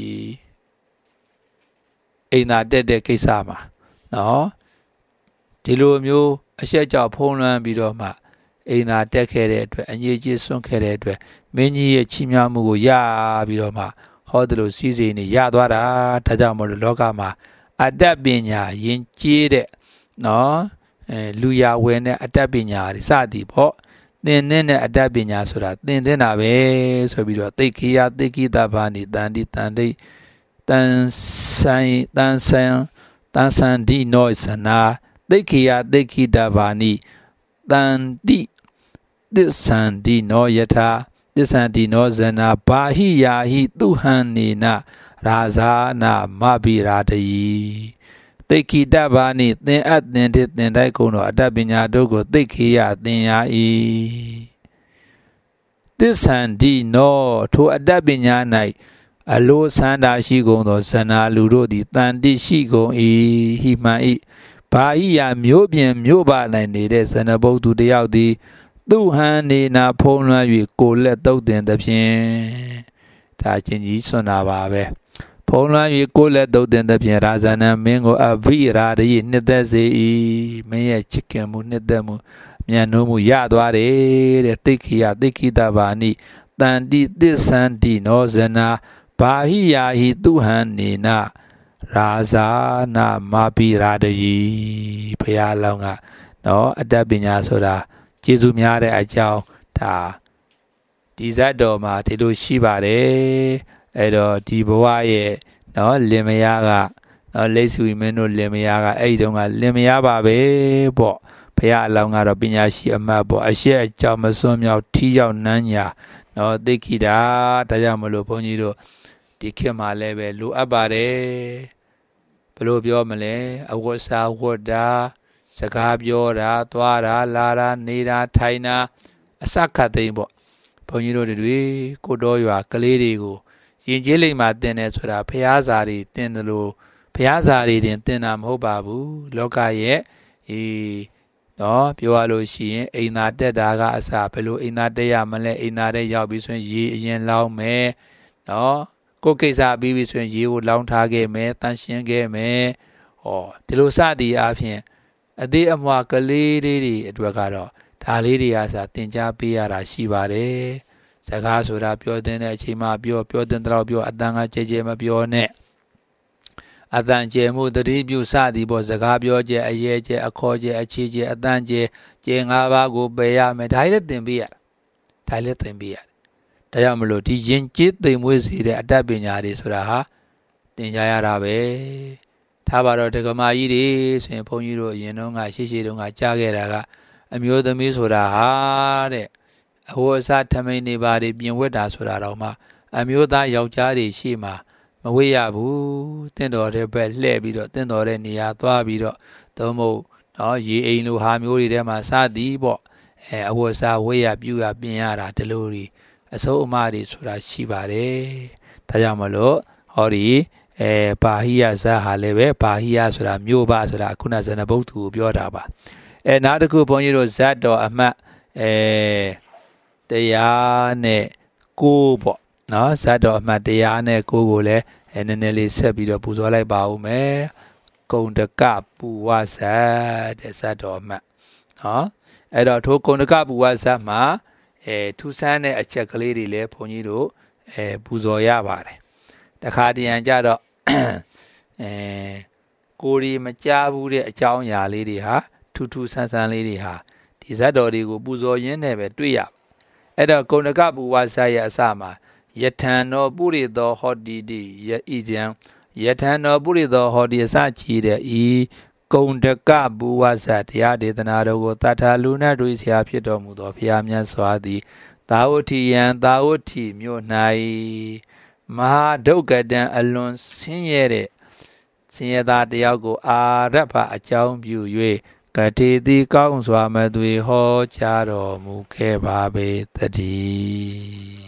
အိမ်သာတက်တဲ့ကိစ္စမှာနော်ဒီလိုမျိုးအရှက်ကြောက်ဖုံးလွှမ်းပြီးတော့မှအိမ်သာတက်ခဲ့တဲ့အတွက်အငြိအကျေးစွန့်ခဲ့တဲ့အတွက်မင်းကြီးရဲ့ချီးမြှောက်မှုကိုရပြီးတော့မှဟောတယ်လို့စီးစိမ်နေရသွားတာဒါကြောင့်မို့လို့လောကမှာအတ္တပညာယဉ်ကျေးတဲ့နော်အဲလူရဝဲနဲ့အတ္တပညာတွေစသည်ပေါ့သင်တဲ့အတ္တပညာဆိုတာသင်တဲ့တာပဲဆိုပြီးတော့သိခိယသိခိတဘာနိတန်တိတန်တိတန်ဆိုင်တန်ဆန်တန်ဆန်ဒီနောစနာသိခိယသိခိတဘာနိတန်တိသစ္ဆန္ဒီနောယထာသစ္ဆန္ဒီနောဇနာဘာဟိယာဟိသူဟန်နေနရာဇာနာမဘိရာတယီသိခိတဘာနိသင်အပ်သင်တဲ့သင်တိုက်ကုန်သောအတ္တပညာတို့ကိုသိခိယသင်ရ၏သစ္ဆန္ဒီနောထိုအတ္တပညာ၌အလိုဆန္ဒရှိကုန်သောဇနာလူတို့သည်တန်တိရှိကုန်၏ဟိမှန်၏ဘာဟိယာမျိုးပြင်မျိုးပါနိုင်နေတဲ့ဇနဘုတ်သူတယောက်သည်သူဟန်နေနာဖုံးလွှမ်း၍ကိုလက်တုတ်တင်သဖြင့်ဒါချင်းကြီးစွန့်တာပါပဲဖုံးလွှမ်း၍ကိုလက်တုတ်တင်သဖြင့်ရာဇနမင်းကိုအဘိရာတယိနှစ်သက်စေ၏မင်းရဲ့ချစ်ခင်မှုနှစ်သက်မှုမြတ်နိုးမှုရသွားတယ်တဲ့သိခိယသိခိတဘာနိတန်တိသစ္ဆန္တိနောဇနာဘာဟိယာဟိသူဟန်နေနရာဇာနာမဘိရာတယိဘုရားလောင်းကနော်အတ္တပညာဆိုတာကျေးဇူးများတဲ့အကြောင်းဒါဒီဇတ်တော်မှာဒီလိုရှိပါတယ်အဲ့တော့ဒီဘဝရဲ့နော်လင်မယားကနော်လိတ်ဆွေမင်းတို့လင်မယားကအဲ့ဒီတုန်းကလင်မယားပါပဲပေါ့ဘုရားအလောင်းကတော့ပညာရှိအမတ်ပေါ့အရှက်အကြောင်းမစွန့်မြောက်ထီးရောက်နန်းညာနော်သိခိတာဒါကြောင့်မလို့ဘုန်းကြီးတို့ဒီခေတ်မှာလည်းပဲလိုအပ်ပါတယ်ဘယ်လိုပြောမလဲအဝတ်စားဝတ်တာစကားပြောတာသွားတာလာတာနေတာထိုင်တာအစခတ်သိမ်းပေါ့ဘုန်းကြီးတို့တွေကိုတော်ရွာကလေးတွေကိုယဉ်ကျေးလိမ့်မှာတင်တယ်ဆိုတာဖျားစာတွေတင်တယ်လို့ဖျားစာတွေတင်တင်တာမဟုတ်ပါဘူးလောကရဲ့အေးနော်ပြောရလို့ရှိရင်အိမ်သာတက်တာကအစဘယ်လိုအိမ်သာတက်ရမလဲအိမ်သာတက်ရောက်ပြီးဆိုရင်ရေအရင်လောင်းမယ်နော်ကိုယ်ကိစ္စပြီးပြီဆိုရင်ရေကိုလောင်းထားခဲ့မယ်တန့်ရှင်းခဲ့မယ်ဟောဒီလိုစသည်အပြင်အသေးအမွာကလေးလေးတွေအတွက်ကတော့ဒါလေးတွေအားစသင်ကြားပေးရတာရှိပါတယ်စကားဆိုတာပြောတဲ့အချိန်မှာပြောပြောတဲ့တော့ပြောအတန်ကကြဲကြဲမပြောနဲ့အတန်ကျဲမှုတတိပြုစသည်ပေါ်စကားပြောကျဲအရေးကျဲအခေါ်ကျဲအခြေကျဲအတန်ကျဲကျဲငါးပါးကိုပယ်ရမယ်ဒါလည်းသင်ပေးရဒါလည်းသင်ပေးရတယ်ဒါကြောင့်မလို့ဒီယဉ်ကျေးသိမ်မွေးစေတဲ့အတတ်ပညာတွေဆိုတာဟာသင်ကြားရတာပဲထားပါတော့ဒကမာကြီးတွေဆိုရင်ဘုန်းကြီးတို့အရင်တုန်းကရှေ့ရှေ့တုန်းကကြားခဲ့တာကအမျိုးသမီးဆိုတာဟာတဲ့အဝတ်အစားထမိန်နေပါတွေပြင်ဝတ်တာဆိုတာတော့မှအမျိုးသားယောက်ျားတွေရှေ့မှာမဝေ့ရဘူးတင့်တော်တဲ့ဘက်လှည့်ပြီးတော့တင့်တော်တဲ့နေရာသွားပြီးတော့သို့မဟုတ်နော်ရေအိမ်လိုဟာမျိုးတွေထဲမှာစသည်ပေါ့အဲအဝတ်အစားဝေ့ရပြုရပြင်ရတာဒီလိုတွေအစိုးအမတွေဆိုတာရှိပါတယ်ဒါကြောင့်မလို့ဟောဒီအဲပါဟိယဇဟာလည်းပဲပါဟိယဆိုတာမြို့ပါဆိုတာခုနဇနဘုတ်သူကိုပြောတာပါအဲနောက်တစ်ခုဘုန်းကြီးတို့ဇတ်တော်အမှတ်အဲတရားနဲ့ကိုးပေါ့နော်ဇတ်တော်အမှတ်တရားနဲ့ကိုးကိုလည်းအဲနည်းနည်းလေးဆက်ပြီးတော့ပူဇော်လိုက်ပါဦးမယ်ကုံတကပူဝဇတ်တဲ့ဇတ်တော်အမှတ်နော်အဲ့တော့ထိုကုံတကပူဝဇတ်မှာအဲထူဆန်းတဲ့အချက်ကလေးတွေလည်းဘုန်းကြီးတို့အဲပူဇော်ရပါတယ်တခါတရံကြတော့အဲကိုရီမကြားဘူးတဲ့အကြောင်းအရာလေးတွေဟာထူးထူးဆန်းဆန်းလေးတွေဟာဒီဇတ်တော်တွေကိုပူဇော်ရင်းနဲ့ပဲတွေ့ရအဲ့တော့ကုံတကပူဝဇတ်ရဲ့အစမှာယထံတော်ပုရိသောဟောတိတိယဣဒံယထံတော်ပုရိသောဟောတိအစချီတဲ့ဤကုံတကပူဝဇတ်တရားဒေသနာတော်ကိုတထာလူနဲ့တွေ့ဆရာဖြစ်တော်မူသောဘုရားမြတ်စွာသည်သာဝတိယံသာဝတိမြို့၌မဟာဒုက္ကတံအလွန်ဆင်းရဲတဲ့ဆင်းရဲသားတယောက်ကိုအာရဖအကြောင်းပြု၍ကတိတိကောင်းစွာမသွေဟောကြားတော်မူခဲ့ပါပေတည်း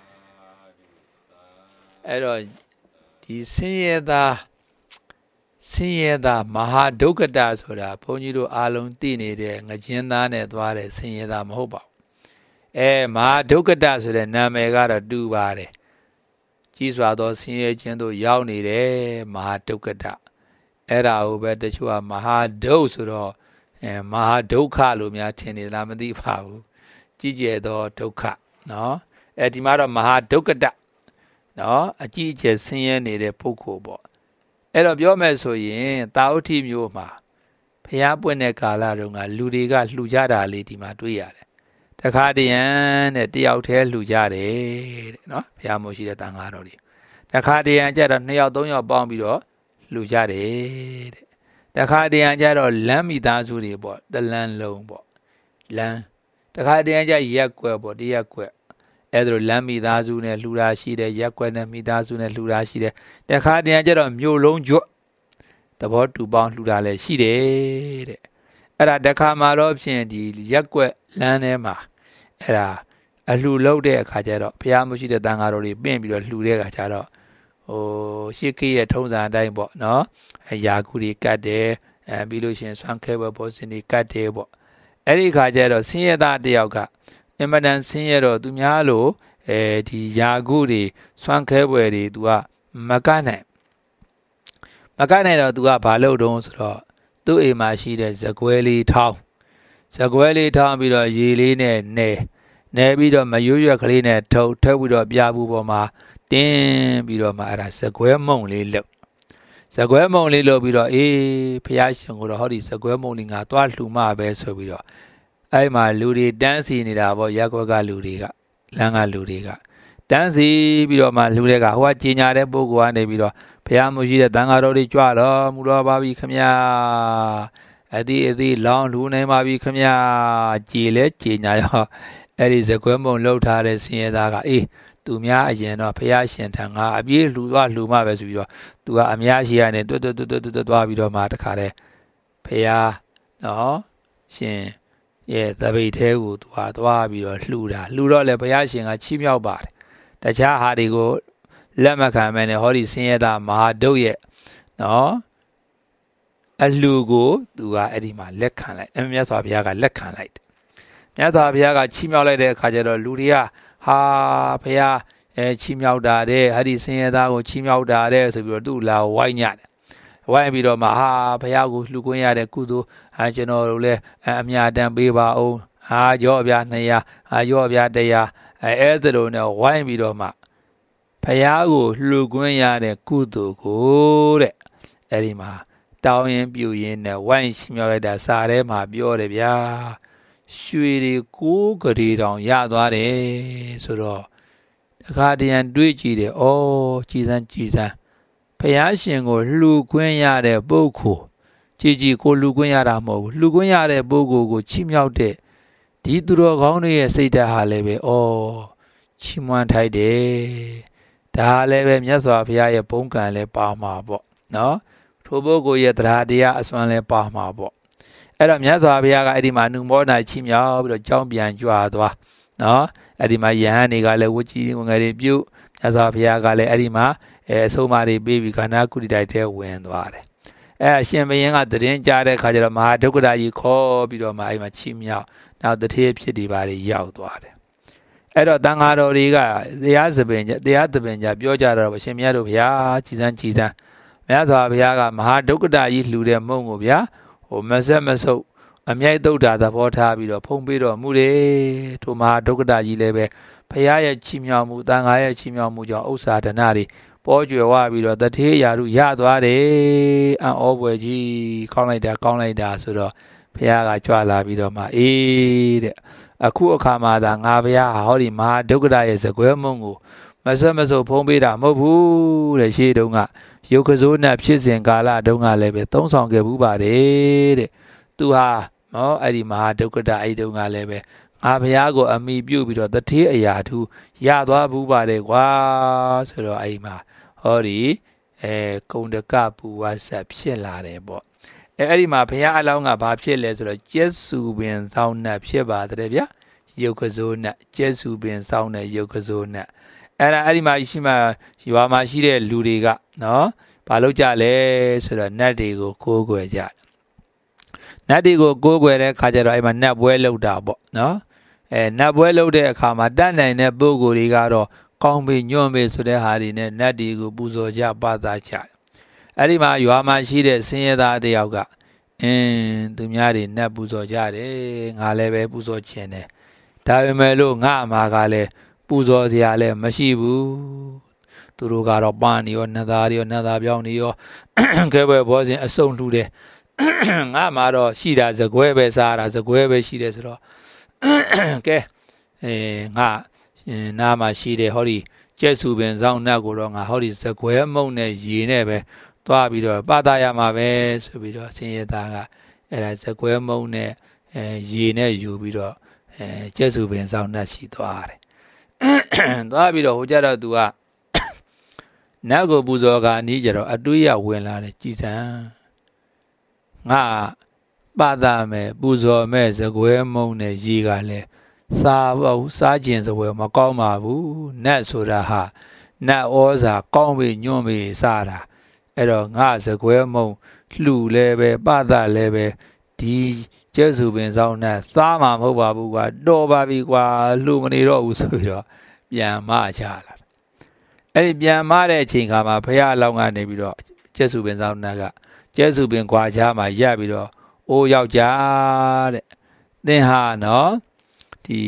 အဲ့တော့ဒီဆင်းရဲသားဆင်းရဲသားမဟာဒုက္ကတဆိုတာဘုန်းကြီးတို့အားလုံးသိနေတဲ့ငကျင်းသားနဲ့သွားတဲ့ဆင်းရဲသားမဟုတ်ပါဘူးအဲမဟာဒုက္ကတဆိုတဲ့နာမည်ကတော့တူပါတယ်ကြီးစွာသောဆင်းရဲခြင်းတို့ရောက်နေတယ်မဟာဒုက္ကတအဲ့ဒါကိုပဲတချို့ကမဟာဒုက္ခဆိုတော့အဲမဟာဒုက္ခလို့များထင်နေလားမသိပါဘူးကြီးကျယ်သောဒုက္ခနော်အဲဒီမှာတော့မဟာဒုက္ကတနော်အကြီးအကျယ်ဆင်းရဲနေတဲ့ပုဂ္ဂိုလ်ပေါ့အဲ့တော့ပြောမယ်ဆိုရင်တာဝတိမျိုးမှာဖျားပွင့်တဲ့ကာလတုန်းကလူတွေကလှူကြတာလေးဒီမှာတွေ့ရတယ်တခါတရံတဲ့တယောက်တည်းလှူကြတယ်တဲ့နော်ဖျားမို့ရှိတဲ့တန်ဃာတော်တွေတခါတရံကျတော့နှစ်ယောက်သုံးယောက်ပေါင်းပြီးတော့လှူကြတယ်တဲ့တခါတရံကျတော့လမ်းမိသားစုတွေပေါ့တလန်းလုံးပေါ့လမ်းတခါတရံကျရက်ကွက်ပေါ့တရက်ကွက်အဲ့ဒါလမ်းမိသားစုနဲ့လှူတာရှိတယ်ရက်ကွက်နဲ့မိသားစုနဲ့လှူတာရှိတယ်တခါတရံကျတော့မြို့လုံးကျွတ်သဘောတူပေါင်းလှူတာလည်းရှိတယ်တဲ့အဲ့ဒါတခါမှတော့ဖြင့်ဒီရက်ကွက်လမ်းထဲမှာအဲ့ဒါအလှူလုပ်တဲ့အခါကျတော့ဘုရားမရှိတဲ့တန်ဃာတော်တွေပြင်ပြီးတော့လှူတဲ့အခါကျတော့ဟိုရှေးခေတ်ရဲ့ထုံးစံအတိုင်းပေါ့နော်အရာကူတွေကတ်တယ်အဲပြီးလို့ရှိရင်ဆွမ်းခဲဘဘောစင်တွေကတ်တယ်ပေါ့အဲ့ဒီအခါကျတော့ဆင်းရဲသားတယောက်ကအင်မတန်ဆင်းရဲတော့သူများလို့အဲဒီယာကုတွေဆွမ်းခဲပွဲတွေ तू ကမကနိုင်မကနိုင်တော့ तू ကဘာလုပ်တုံးဆိုတော့သူ့အိမ်မှာရှိတဲ့ဇကွဲလေးထောင်းဇကွဲလေးထောင်းပြီးတော့ရေလေးနဲ့နဲနဲပြီးတော့မရွရွက်ကလေးနဲ့ထုတ်ထုတ်ပြီးတော့ပြဘူးပေါ်မှာတင်းပြီးတော့မှအဲ့ဒါဇကွဲမုံလေးလုပ်ဇကွဲမုံလေးလုပ်ပြီးတော့အေးဖျားရှင်ကိုတော့ဟောဒီဇကွဲမုံလေးငါသွားလှူမှပဲဆိုပြီးတော့အဲ့မှာလူတွေတန်းစီနေတာပေါ့ရက်ကွက်ကလူတွေကလမ်းကလူတွေကတန်းစီပြီးတော့မှလူတွေကဟိုကကြီးညာတဲ့ပုဂ္ဂိုလ်ကနေပြီးတော့ဘုရားမရှိတဲ့တန်ဃာတော်တွေကြွတော့မူတော်ပါပြီခမညာအတိအတိလောင်းလူနိုင်ပါပြီခမညာကြည်လဲကြည်ညာရောအဲ့ဒီဇကွဲမုံလှုပ်ထားတဲ့ဆင်းရဲသားကအေးသူများအရင်တော့ဘုရားရှင်ထံငါအပြေးလှူသွားလှူမှပဲဆိုပြီးတော့သူကအများရှိရနေတွတ်တွတ်တွတ်တွတ်သွားပြီးတော့မှတခါတည်းဘုရားနော်ရှင်ရဲ့သပိတ်သေးကိုသူဟာသွားပြီးတော့လှူတာလှူတော့လေဘုရားရှင်ကချီးမြှောက်ပါတယ်တခြားဟာတွေကိုလက်မခံမဲနဲ့ဟောဒီဆင်းရဲသားမဟာဒုတ်ရဲ့နော်အလှူကိုသူကအဲ့ဒီမှာလက်ခံလိုက်အမြတ်စွာဘုရားကလက်ခံလိုက်တယ်မြတ်စွာဘုရားကချီးမြှောက်လိုက်တဲ့အခါကျတော့လူတွေကဟာဘုရားအဲချီးမြှောက်တာတဲ့အဲ့ဒီဆင်းရဲသားကိုချီးမြှောက်တာတဲ့ဆိုပြီးတော့သူ့လာဝိုင်းညတယ်ဝိုင်းပြီးတော့မှဟာဘုရားကိုလှူခွင့်ရတဲ့ကုသိုလ်ဟာကျွန်တော်တို့လည်းအမြတ်တမ်းပေးပါအောင်ဟာရော့ပြနှစ်ရာဟာရော့ပြတရားအဲအဲ့ဒါလိုနဲ့ဝိုင်းပြီးတော့မှဘုရားကိုလှူခွင့်ရတဲ့ကုသိုလ်ကိုတဲ့အဲ့ဒီမှာတောင်းရင်ပြူရင်နဲ့ဝိုင်းချီမြောက်လိုက်တာစာထဲမှာပြောတယ်ဗျာရွှေတွေကိုးကလေးတောင်ရသွားတယ်ဆိုတော့တခါတရံတွေးကြည့်တယ်ဩကြည်စမ်းကြည်စမ်းဘုရားရှင်ကိုလှူခွင့်ရတဲ့ပုဂ္ဂိုလ်ကြည်ကြည်ကိုလှူခွင့်ရတာမဟုတ်ဘူးလှူခွင့်ရတဲ့ပုဂ္ဂိုလ်ကိုချီးမြှောက်တဲ့ဒီသူတော်ကောင်းတွေရဲ့စိတ်ဓာတ်ဟာလည်းပဲဩချီးမွမ်းထိုက်တယ်ဒါလည်းပဲမြတ်စွာဘုရားရဲ့ဘုန်းကံလည်းပါမှာပေါ့နော်ထိုပုဂ္ဂိုလ်ရဲ့တရားတရားအစွမ်းလည်းပါမှာပေါ့အဲ့တော့မြတ်စွာဘုရားကအဲ့ဒီမှာနုမောနာချီးမြှောက်ပြီးတော့ကြောင်းပြန်ကြွားသွားနော်အဲ့ဒီမှာယဟန်တွေကလည်းဝကြီးငွေတွေပြုမြတ်စွာဘုရားကလည်းအဲ့ဒီမှာအဲအဆုံးအမတွေပေးပြီးခန္ဓာကုတိတိုက်ထဲဝင်သွားတယ်အဲအရှင်ဘုရင်ကတရင်ကြားတဲ့ခါကျတော့မဟာဒုက္ခဒါကြီးခေါ်ပြီးတော့မှအဲ့မှာချီးမြှောက်နောက်တထေးဖြစ်ဒီပါတွေရောက်သွားတယ်အဲ့တော့တန်ဃာတော်တွေကတရားစပင်တရားသပင်ကြပြောကြတော့အရှင်မြတ်တို့ဗျာကြည်စမ်းကြည်စမ်းမြတ်စွာဘုရားကမဟာဒုက္ခဒါကြီးလှူတဲ့မုံကိုဗျာဟိုမဆက်မဆုပ်အမြိုက်တုတ်တာသဘောထားပြီးတော့ဖုံးပေးတော်မူတယ်ထိုမဟာဒုက္ခဒါကြီးလည်းပဲဘုရားရဲ့ချီးမြှောက်မှုတန်ဃာရဲ့ချီးမြှောက်မှုကြောင့်ဥစ္စာဒနာတွေပေါ်ကျွယ်ဝပြီးတော့တထေးရာတို့ရသွားတယ်အံ့ဩဖွယ်ကြီးကောင်းလိုက်တာကောင်းလိုက်တာဆိုတော့ဘုရားကကြွလာပြီးတော့မှအေးတဲ့အခုအခါမှာသာငါဘုရားဟောဒီမဟာဒုက္ခဒါရဲ့စကွဲမုံကိုမဆက်မဆုပ်ဖုံးပေးတာမဟုတ်ဘူးတဲ့ရှေးတုန်းကရုပ်ကစိုးနဲ့ဖြစ်စဉ်ကာလတုန်းကလည်းပဲသုံးဆောင်ခဲ့ဘူးပါတယ်တဲ့သူဟာနော်အဲ့ဒီမဟာဒုက္ခဒါအဲ့တုန်းကလည်းပဲငါဘုရားကိုအမိပြုပြီးတော့တထေးအရာထူးရသွားဘူးပါတယ်ကွာဆိုတော့အဲ့ဒီမှာဟောဒီအဲကုံတကပူဝါဆက်ဖြစ်လာတယ်ပေါ့အဲအဲ့ဒီမှာဘုရားအလောင်းကဘာဖြစ်လဲဆိုတော့ကျက်စုပင်ဆောင်းနဲ့ဖြစ်ပါတယ်ဗျာရုပ်ကစိုးနဲ့ကျက်စုပင်ဆောင်းနဲ့ရုပ်ကစိုးနဲ့အဲ့ဒါအဲ့ဒီမှာရှိမှရွာမှာရှိတဲ့လူတွေကနော်ဘာလုပ်ကြလဲဆိုတော့နတ်တွေကိုကိုးကွယ်ကြတယ်နတ်တွေကိုကိုးကွယ်တဲ့ခါကျတော့အဲ့မှာနတ်ပွဲလုပ်တာပေါ့နော်အဲနတ်ပွဲလုပ်တဲ့အခါမှာတတ်နိုင်တဲ့ပုဂ္ဂိုလ်တွေကတော့ကောင်းပြီညွန့်ပြီဆိုတဲ့ဟာတွေနဲ့နတ်တွေကိုပူဇော်ကြပသကြတယ်အဲ့ဒီမှာရွာမှာရှိတဲ့ဆင်းရဲသားတယောက်ကအင်းသူများတွေနတ်ပူဇော်ကြတယ်ငါလည်းပဲပူဇော်ခြင်းတယ်ဒါပေမဲ့လို့ငါအမှားကလည်းပူဇော်စရာလည်းမရှိဘူးသူတို့ကတော့ပန်းနေရောနတ်သားရောနတ်သားပြောင်းနေရောကဲပဲဘောစဉ်အစုံလှူတယ်ငါမှာတော့ရှိတာစကွဲပဲစားတာစကွဲပဲရှိတယ်ဆိုတော့ကဲအဲငါနားမှာရှိတယ်ဟောဒီကျက်စုပင်ဆောင်နတ်ကိုတော့ငါဟောဒီစကွဲမုံနဲ့ရေနဲ့ပဲသွားပြီးတော့ပသရမှာပဲဆိုပြီးတော့ဆင်းရဲသားကအဲ့ဒါစကွဲမုံနဲ့အဲရေနဲ့ယူပြီးတော့အဲကျက်စုပင်ဆောင်နတ်ရှိသွားတယ်သွားပြီးတော့ဟိုကြတော့သူကနတ်ကိုပူဇော်ကအနည်းကြတော့အတွေးရဝင်လာတယ်ကြည်စံငါပသမယ်ပူဇော်မဲ့စကွဲမုံနဲ့ရေကလည်းစားဘူးစားခြင်းစပွဲမကောင်းပါဘူးနတ်ဆိုတာဟာနတ်ဩဇာကောင်းပြီညွန့်ပြီစားတာအဲ့တော့ငါစကွဲမုံလှူလဲပဲပသလဲပဲဒီကျဲစုပင်ဆောင်နဲ့စားမှာမဟုတ်ပါဘူးကွာတော်ပါပြီကွာလှူမနေတော့ဘူးဆိုပြီးတော့ပြန်မချလာအဲ့ဒီပြန်မတဲ့အချိန်ခါမှာဘုရားအလောင်းကနေပြီးတော့ကျဲစုပင်ဆောင်နဲ့ကကျဲစုပင်ကွာချားမှာရပ်ပြီးတော့အိုးယောက်ျားတဲ့သင်ဟာနော်ဒီ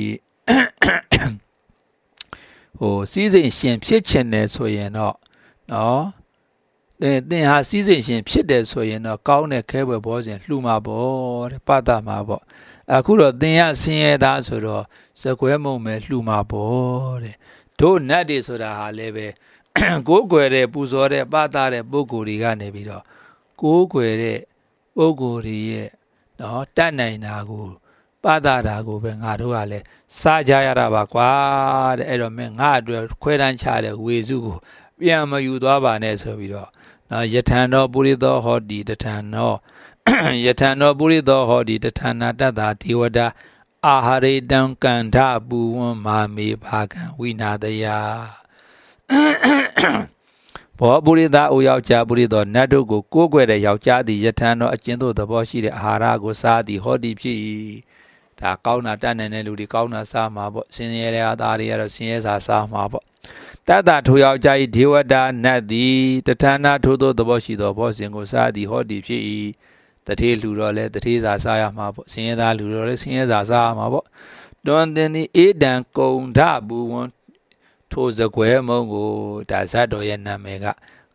ဟိုစီးစိမ်ရှင်ဖြစ်ချင်တယ်ဆိုရင်တော့နော်သင်သင်ဟာစီးစိမ်ရှင်ဖြစ်တယ်ဆိုရင်တော့ကောင်းတဲ့ခဲဘွယ်ဘောစဉ်လှူမှာပေါ့တဲ့ပသမှာပေါ့အခုတော့သင်ရဆင်းရဲသားဆိုတော့စကွဲမုံပဲလှူမှာပေါ့တဲ့တို့နတ်တွေဆိုတာဟာလည်းပဲကိုးကွယ်တဲ့ပူဇော်တဲ့ပသတဲ့ပုဂ္ဂိုလ်တွေကနေပြီးတော့ကိုးကွယ်တဲ့ပုဂ္ဂိုလ်တွေရဲ့နော်တတ်နိုင်တာကိုပသတာကိုပဲငါတို့ကလည်းစားကြရတာပါကွာတဲ့အဲ့တော့မင်းငါအတွက်ခွဲတန်းချတဲ့ဝေစုကိုပြန်မယူသွားပါနဲ့ဆိုပြီးတော့နော်ယထန်တော်ပုရိသောဟောတိတထန်တော်ယထန်တော်ပုရိသောဟောတိတထနာတတ္တာဒေဝတာအာဟာရိတံကန္ဓပူဝံမာမေဘာကံဝိနာတယဘောပုရိသအိုယောက်ျားပုရိသောနတ်တို့ကိုကိုးကွယ်တဲ့ယောက်ျားသည်ယထန်တော်အကျဉ်သို့သဘောရှိတဲ့အာဟာရကိုစားသည်ဟောတိဖြစ်၏ဒါကောင်းတာတတ်နိုင်တဲ့လူတွေကောင်းတာစားမှာပေါ့ဆင်းရဲတဲ့သားတွေကတော့ဆင်းရဲစာစားမှာပေါ့တတ္တထိုယောက်ျား၏ဒေဝတာနတ်သည်တထနာထိုသောသဘောရှိသောဘောစဉ်ကိုစားသည်ဟောတိဖြစ်၏တထေးလူတော့လဲတထေးစာစားရမှာပေါ့ဆင်းရဲသားလူတော့လဲဆင်းရဲစာစားရမှာပေါ့တွန်တင်သည်အေဒံကုံဓပူဝံထိုစကွဲမုံကိုဒါဇတ်တော်ရဲ့နာမည်က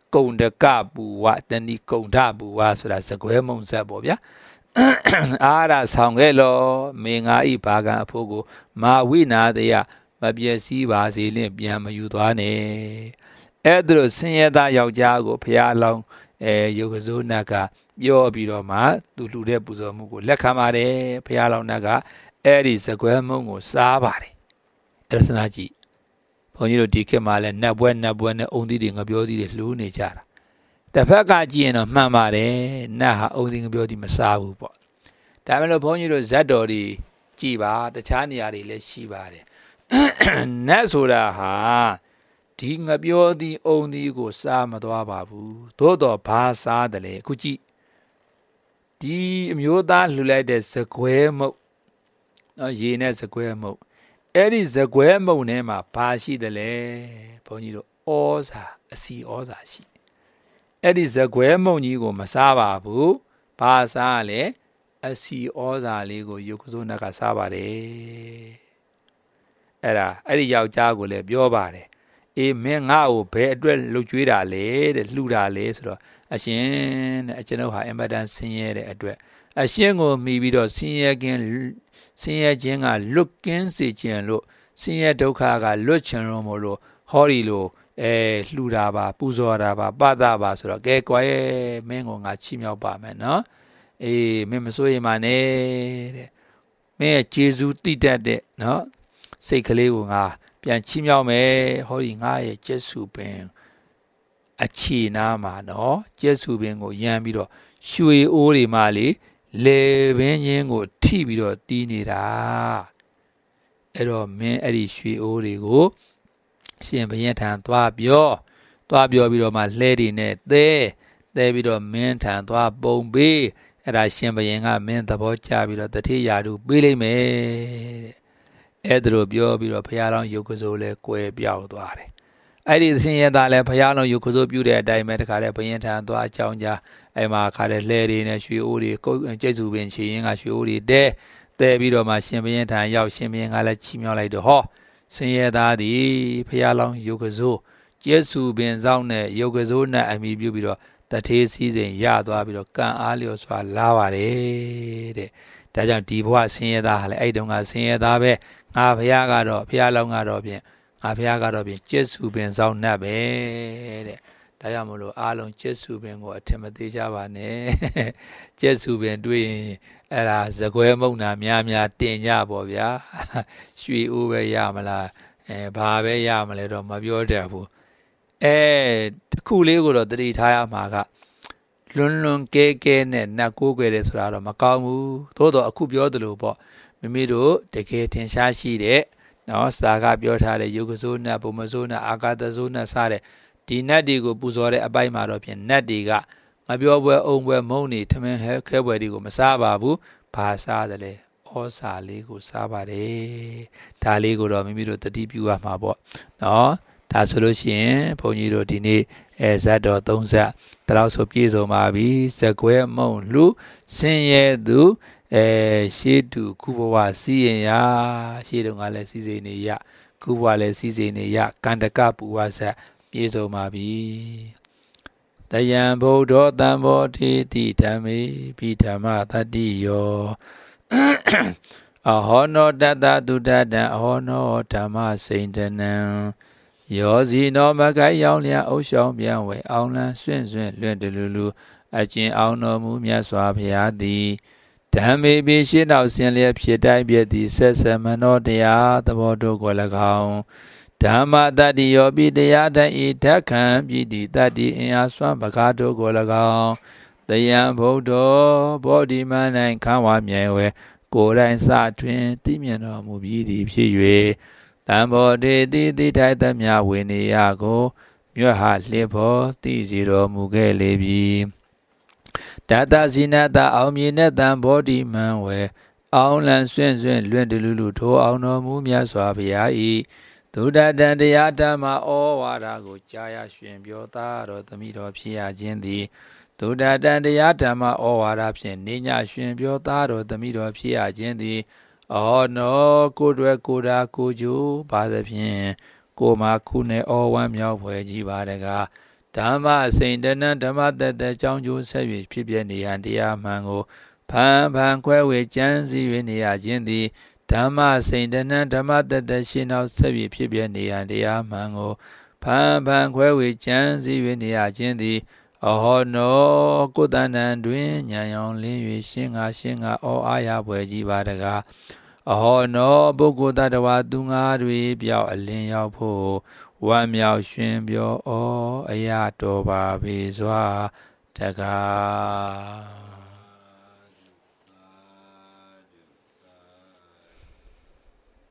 ကုံတကပူဝတဏီကုံထပူဝဆိုတာစကွဲမုံဆက်ပေါ့ဗျာအားရဆောင်ခဲ့လောမင်းငါဤဘာကံအဖို့ကိုမာဝိနာတယမပြည့်စည်းပါစေလင့်ပြန်မယူသွားနဲ့အဲ့ဒါလို့ဆင်းရဲသားယောက်ျားကိုဖရာလောင်းအဲယုတ်ကစိုးနတ်ကပြောပြီးတော့မှသူလှူတဲ့ပူဇော်မှုကိုလက်ခံပါတယ်ဖရာလောင်းနတ်ကအဲ့ဒီစကွဲမုံကိုစားပါတယ်အဲ့ဒါစဉ်းစားကြည့်ဘုန်းကြီးတို့ဒီခေတ်မှာလဲနတ်ပွဲနတ်ပွဲနဲ့အုံသီးတွေငပြောသီးတွေလှူနေကြတာတစ်ဖက်ကကြည့်ရင်တော့မှန်ပါတယ်နတ်ဟာအုံသီးငပြောသီးမစားဘူးပေါ့ဒါပေမဲ့လို့ဘုန်းကြီးတို့ဇတ်တော်တွေကြည်ပါတခြားနေရာတွေလည်းရှိပါတယ်နတ်ဆိုတာဟာဒီငပြောသီးအုံသီးကိုစားမသွားပါဘူးသို့တော်ဘာစားတယ်လဲအခုကြည့်ဒီအမျိုးသားလှူလိုက်တဲ့စကွဲမုတ်နော်ရေနဲ့စကွဲမုတ်အဲ့ဒီစကွဲမုံထဲမှာဘာရှိတယ်လဲဘုန်းကြီးတို့ဩဇာအစီဩဇာရှိအဲ့ဒီစကွဲမုံကြီးကိုမစားပါဘူးဘာစားလဲအစီဩဇာလေးကိုယုတ်ကစိုးနတ်ကစားပါတယ်အဲ့ဒါအဲ့ဒီယောက်ျားကိုလည်းပြောပါတယ်အေးမင်းငါ့ကိုဘယ်အတွက်လှုပ်ကြွေးတာလဲတဲ့လှူတာလဲဆိုတော့အရှင်တဲ့အကျွန်ုပ်ဟာအင်မတန်ဆင်းရဲတဲ့အတွက်အရှင်ကိုမိပြီးတော့ဆင်းရဲခြင်းဆင်းရဲခြင်းကလွတ်ကင်းစေခြင်းလို့ဆင်းရဲဒုက္ခကလွတ်ချင်လို့မလို့ဟောဒီလိုအဲလှူတာပါပူဇော်တာပါပသပါဆိုတော့ကဲကွာရဲ့မင်းကိုငါချီးမြှောက်ပါမယ်နော်အေးမင်းမစိုးရိမ်ပါနဲ့တဲ့မင်းရဲ့ဂျေဇုတိတတ်တဲ့နော်စိတ်ကလေးကိုငါပြန်ချီးမြှောက်မယ်ဟောဒီငါရဲ့ကျက်စုပင်အခြေနာမှာနော်ကျက်စုပင်ကိုရမ်းပြီးတော့ရွှေအိုးတွေမှလေလေပင်ချင်းကိုထိပြီးတော့တီးနေတာအဲ့တော့မင်းအဲ့ဒီရွှေအိုးတွေကိုရှင်ဘုရင်ထံသွားပြောသွားပြောပြီးတော့မှလှဲတွေနဲ့သဲသဲပြီးတော့မင်းထံသွားပုံပေးအဲ့ဒါရှင်ဘုရင်ကမင်းသဘောကျပြီးတော့တတိယာတုပေးလိုက်မယ်တဲ့အဲ့ဒါလိုပြောပြီးတော့ဘုရားလောင်းယုတ်ကစိုးလဲကွယ်ပြောက်သွားတယ်အဲ့ဒီဆင်းရဲသားလဲဘုရားလောင်းယုတ်ကစိုးပြုတဲ့အတိုင်းပဲတခါလဲဘုရင်ထံသွားအကြောင်းကြားအဲ့မှာခါတဲ့လှဲတွေနဲ့ရွှေအိုးတွေကုတ်ကျိတ်စုပင်ချီရင်ကရွှေအိုးတွေတဲတဲပြီးတော့မှရှင်ဘုရင်ထံရောက်ရှင်ဘုရင်ကလည်းချီးမြှောက်လိုက်တော့ဟောဆင်းရဲသားသည်ဘုရားလောင်းယုတ်ကစိုးကျိတ်စုပင်ဆောင်နဲ့ယုတ်ကစိုးနဲ့အမိပြုပြီးတော့တထေးစည်းစိမ်ရသွားပြီးတော့ကံအားလျော်စွာလာပါတယ်တဲ့ဒါကြောင့်ဒီဘဝဆင်းရဲသားဟာလည်းအဲ့တုန်းကဆင်းရဲသားပဲငါဘုရားကတော့ဘုရားလောင်းကတော့ဖြင့်ငါဘုရားကတော့ဖြင့်ကျက်စုပင်ဆောင်နှက်ပဲတဲ့ဒါကြောင့်မလို့အားလုံးကျက်စုပင်ကိုအထင်မသေးကြပါနဲ့ကျက်စုပင်တွေ့ရင်အဲ့ဒါဇကွဲမုံနာများများတင်ကြပါဗျာရွှေအိုးပဲရမလားအဲဘာပဲရမလဲတော့မပြောတတ်ဘူးအဲတစ်ခုလေးကိုတော့တတိထားရမှာကလွန်းလွန်းကဲကဲနဲ့နတ်ကိုးကွယ်တယ်ဆိုတာတော့မကောင်းဘူးသို့တော့အခုပြောသလိုပေါ့မိမိတို့တကယ်ထင်ရှားရှိတဲ့နော်စာကပြောထားတဲ့ယုတ်ကစိုးနတ်ဘုံမစိုးနတ်အာကာသစိုးနတ်စတဲ့ဒီနတ်တွေကိုပူဇော်တဲ့အပိုင်းမှာတော့ဖြင့်နတ်တွေကငပြောပွဲအုံပွဲမုံနေထမင်းဟဲခဲပွဲတွေကိုမစားပါဘူးဘာစားတယ်လဲဩစာလေးကိုစားပါတယ်ဒါလေးကိုတော့မိမိတို့တတိပြုရမှာပေါ့နော်ဒါဆိုလို့ရှိရင်ဘုန်းကြီးတို့ဒီနေ့အဲဇတ်တော်သုံးဇတ်တလောက်ဆိုပြည့်စုံပါပြီဇက်ကွဲမုံလူဆင်းရဲသူအဲရှေးတူခုဘဝစီးရင်ရရှေးတုန်းကလည်းစီးစိမ်နေရခုဘဝလည်းစီးစိမ်နေရကန္တကပူဝဇတ်ပြည့်စုံပါပြီတယံဗုဒ္ဓတံဘောတိတိဓမ္မေပိဓမ္မတတ္တိယောအဟောနောတတသုတတံအဟောနောဓမ္မစိန်တနံယောဇီနောမကိုက်ရောက်လျာအုပ်ရှောင်းပြန်ဝဲအောင်လန်းဆွင့်ဆွင့်လွင့်တလူလူအကျဉ်အောင်တော်မူမြတ်စွာဘုရားသည်ဓမ္မေပိရှင်းနောက်ဆင်းလျက်ဖြစ်တိုင်းပြည့်သည်ဆက်ဆက်မနောတရားသဘောတို့ကို၎င်းဓမ္မတတ္တိယောပိတရားတံဤဓက္ခံပြည်သည်တတ္တိအင်အားစွမ်းပကားတို့ကို၎င်းတယံဗုဒ္ဓဘောဓိမန္နိုင်ခမ်းဝါမြဲဝဲကိုယ်တိုင်စထွင်သိမြင်တော်မူပြီးသည်ဖြစ်၍တံဘောတေတိတိထိုက်သမျှဝေနေယကိုမြတ်ဟာလျှဖို့သိစီတော်မူခဲ့လေပြီတတဇိနတအောင်မြင်တဲ့တံဘောဓိမံဝဲအောင်လန်းဆွင့်ဆွင့်လွင့်တလူလူထိုအောင်တော်မူမြတ်စွာဘုရားဤသုဒ္ဓတံတရားဓမ္မဩဝါဒကိုကြားရရှင်ပြောသားတော်သမိတော်ဖြစ်ရခြင်းသည်သုဒ္ဓတံတရားဓမ္မဩဝါဒဖြင့်နေညရှင်ပြောသားတော်သမိတော်ဖြစ်ရခြင်းသည်အော်နောကိုတွယ်ကိုတာကိုကျိုးပါသဖြင့်ကိုမခုနဲ့ဩဝမ်းမြောက်ဖွယ်ကြီးပါတကားဓဓမ္မအစိန်တဏံဓမ္မတတကြောင်းကျိုးဆက်၍ဖြစ်ပြနေရန်တရားမှန်ကိုဖန်ဖန်ခွဲဝေကြံစည်၍နေရခြင်းသည်ဓမ္မစိန်တဏံဓမ္မတတရှင်းနောက်ဆက်၍ဖြစ်ပြနေရန်တရားမှန်ကိုဖန်ဖန်ခွဲဝေကြံစည်၍နေရခြင်းသည်အဟောနောကိုယ်တဏ္ဏတွင်ဉာဏ်ရောင်လင်း၍ရှင်းငါရှင်းငါဩအာရပွဲကြီးပါတကားအဟောနောပုဂ္ဂိုလ်တ attva သူငါတွေပြောက်အလင်းရောက်ဖို့ဝမ်းမြောက်ရှင်ပြောဩအရာတော်ပါပေစွာတကား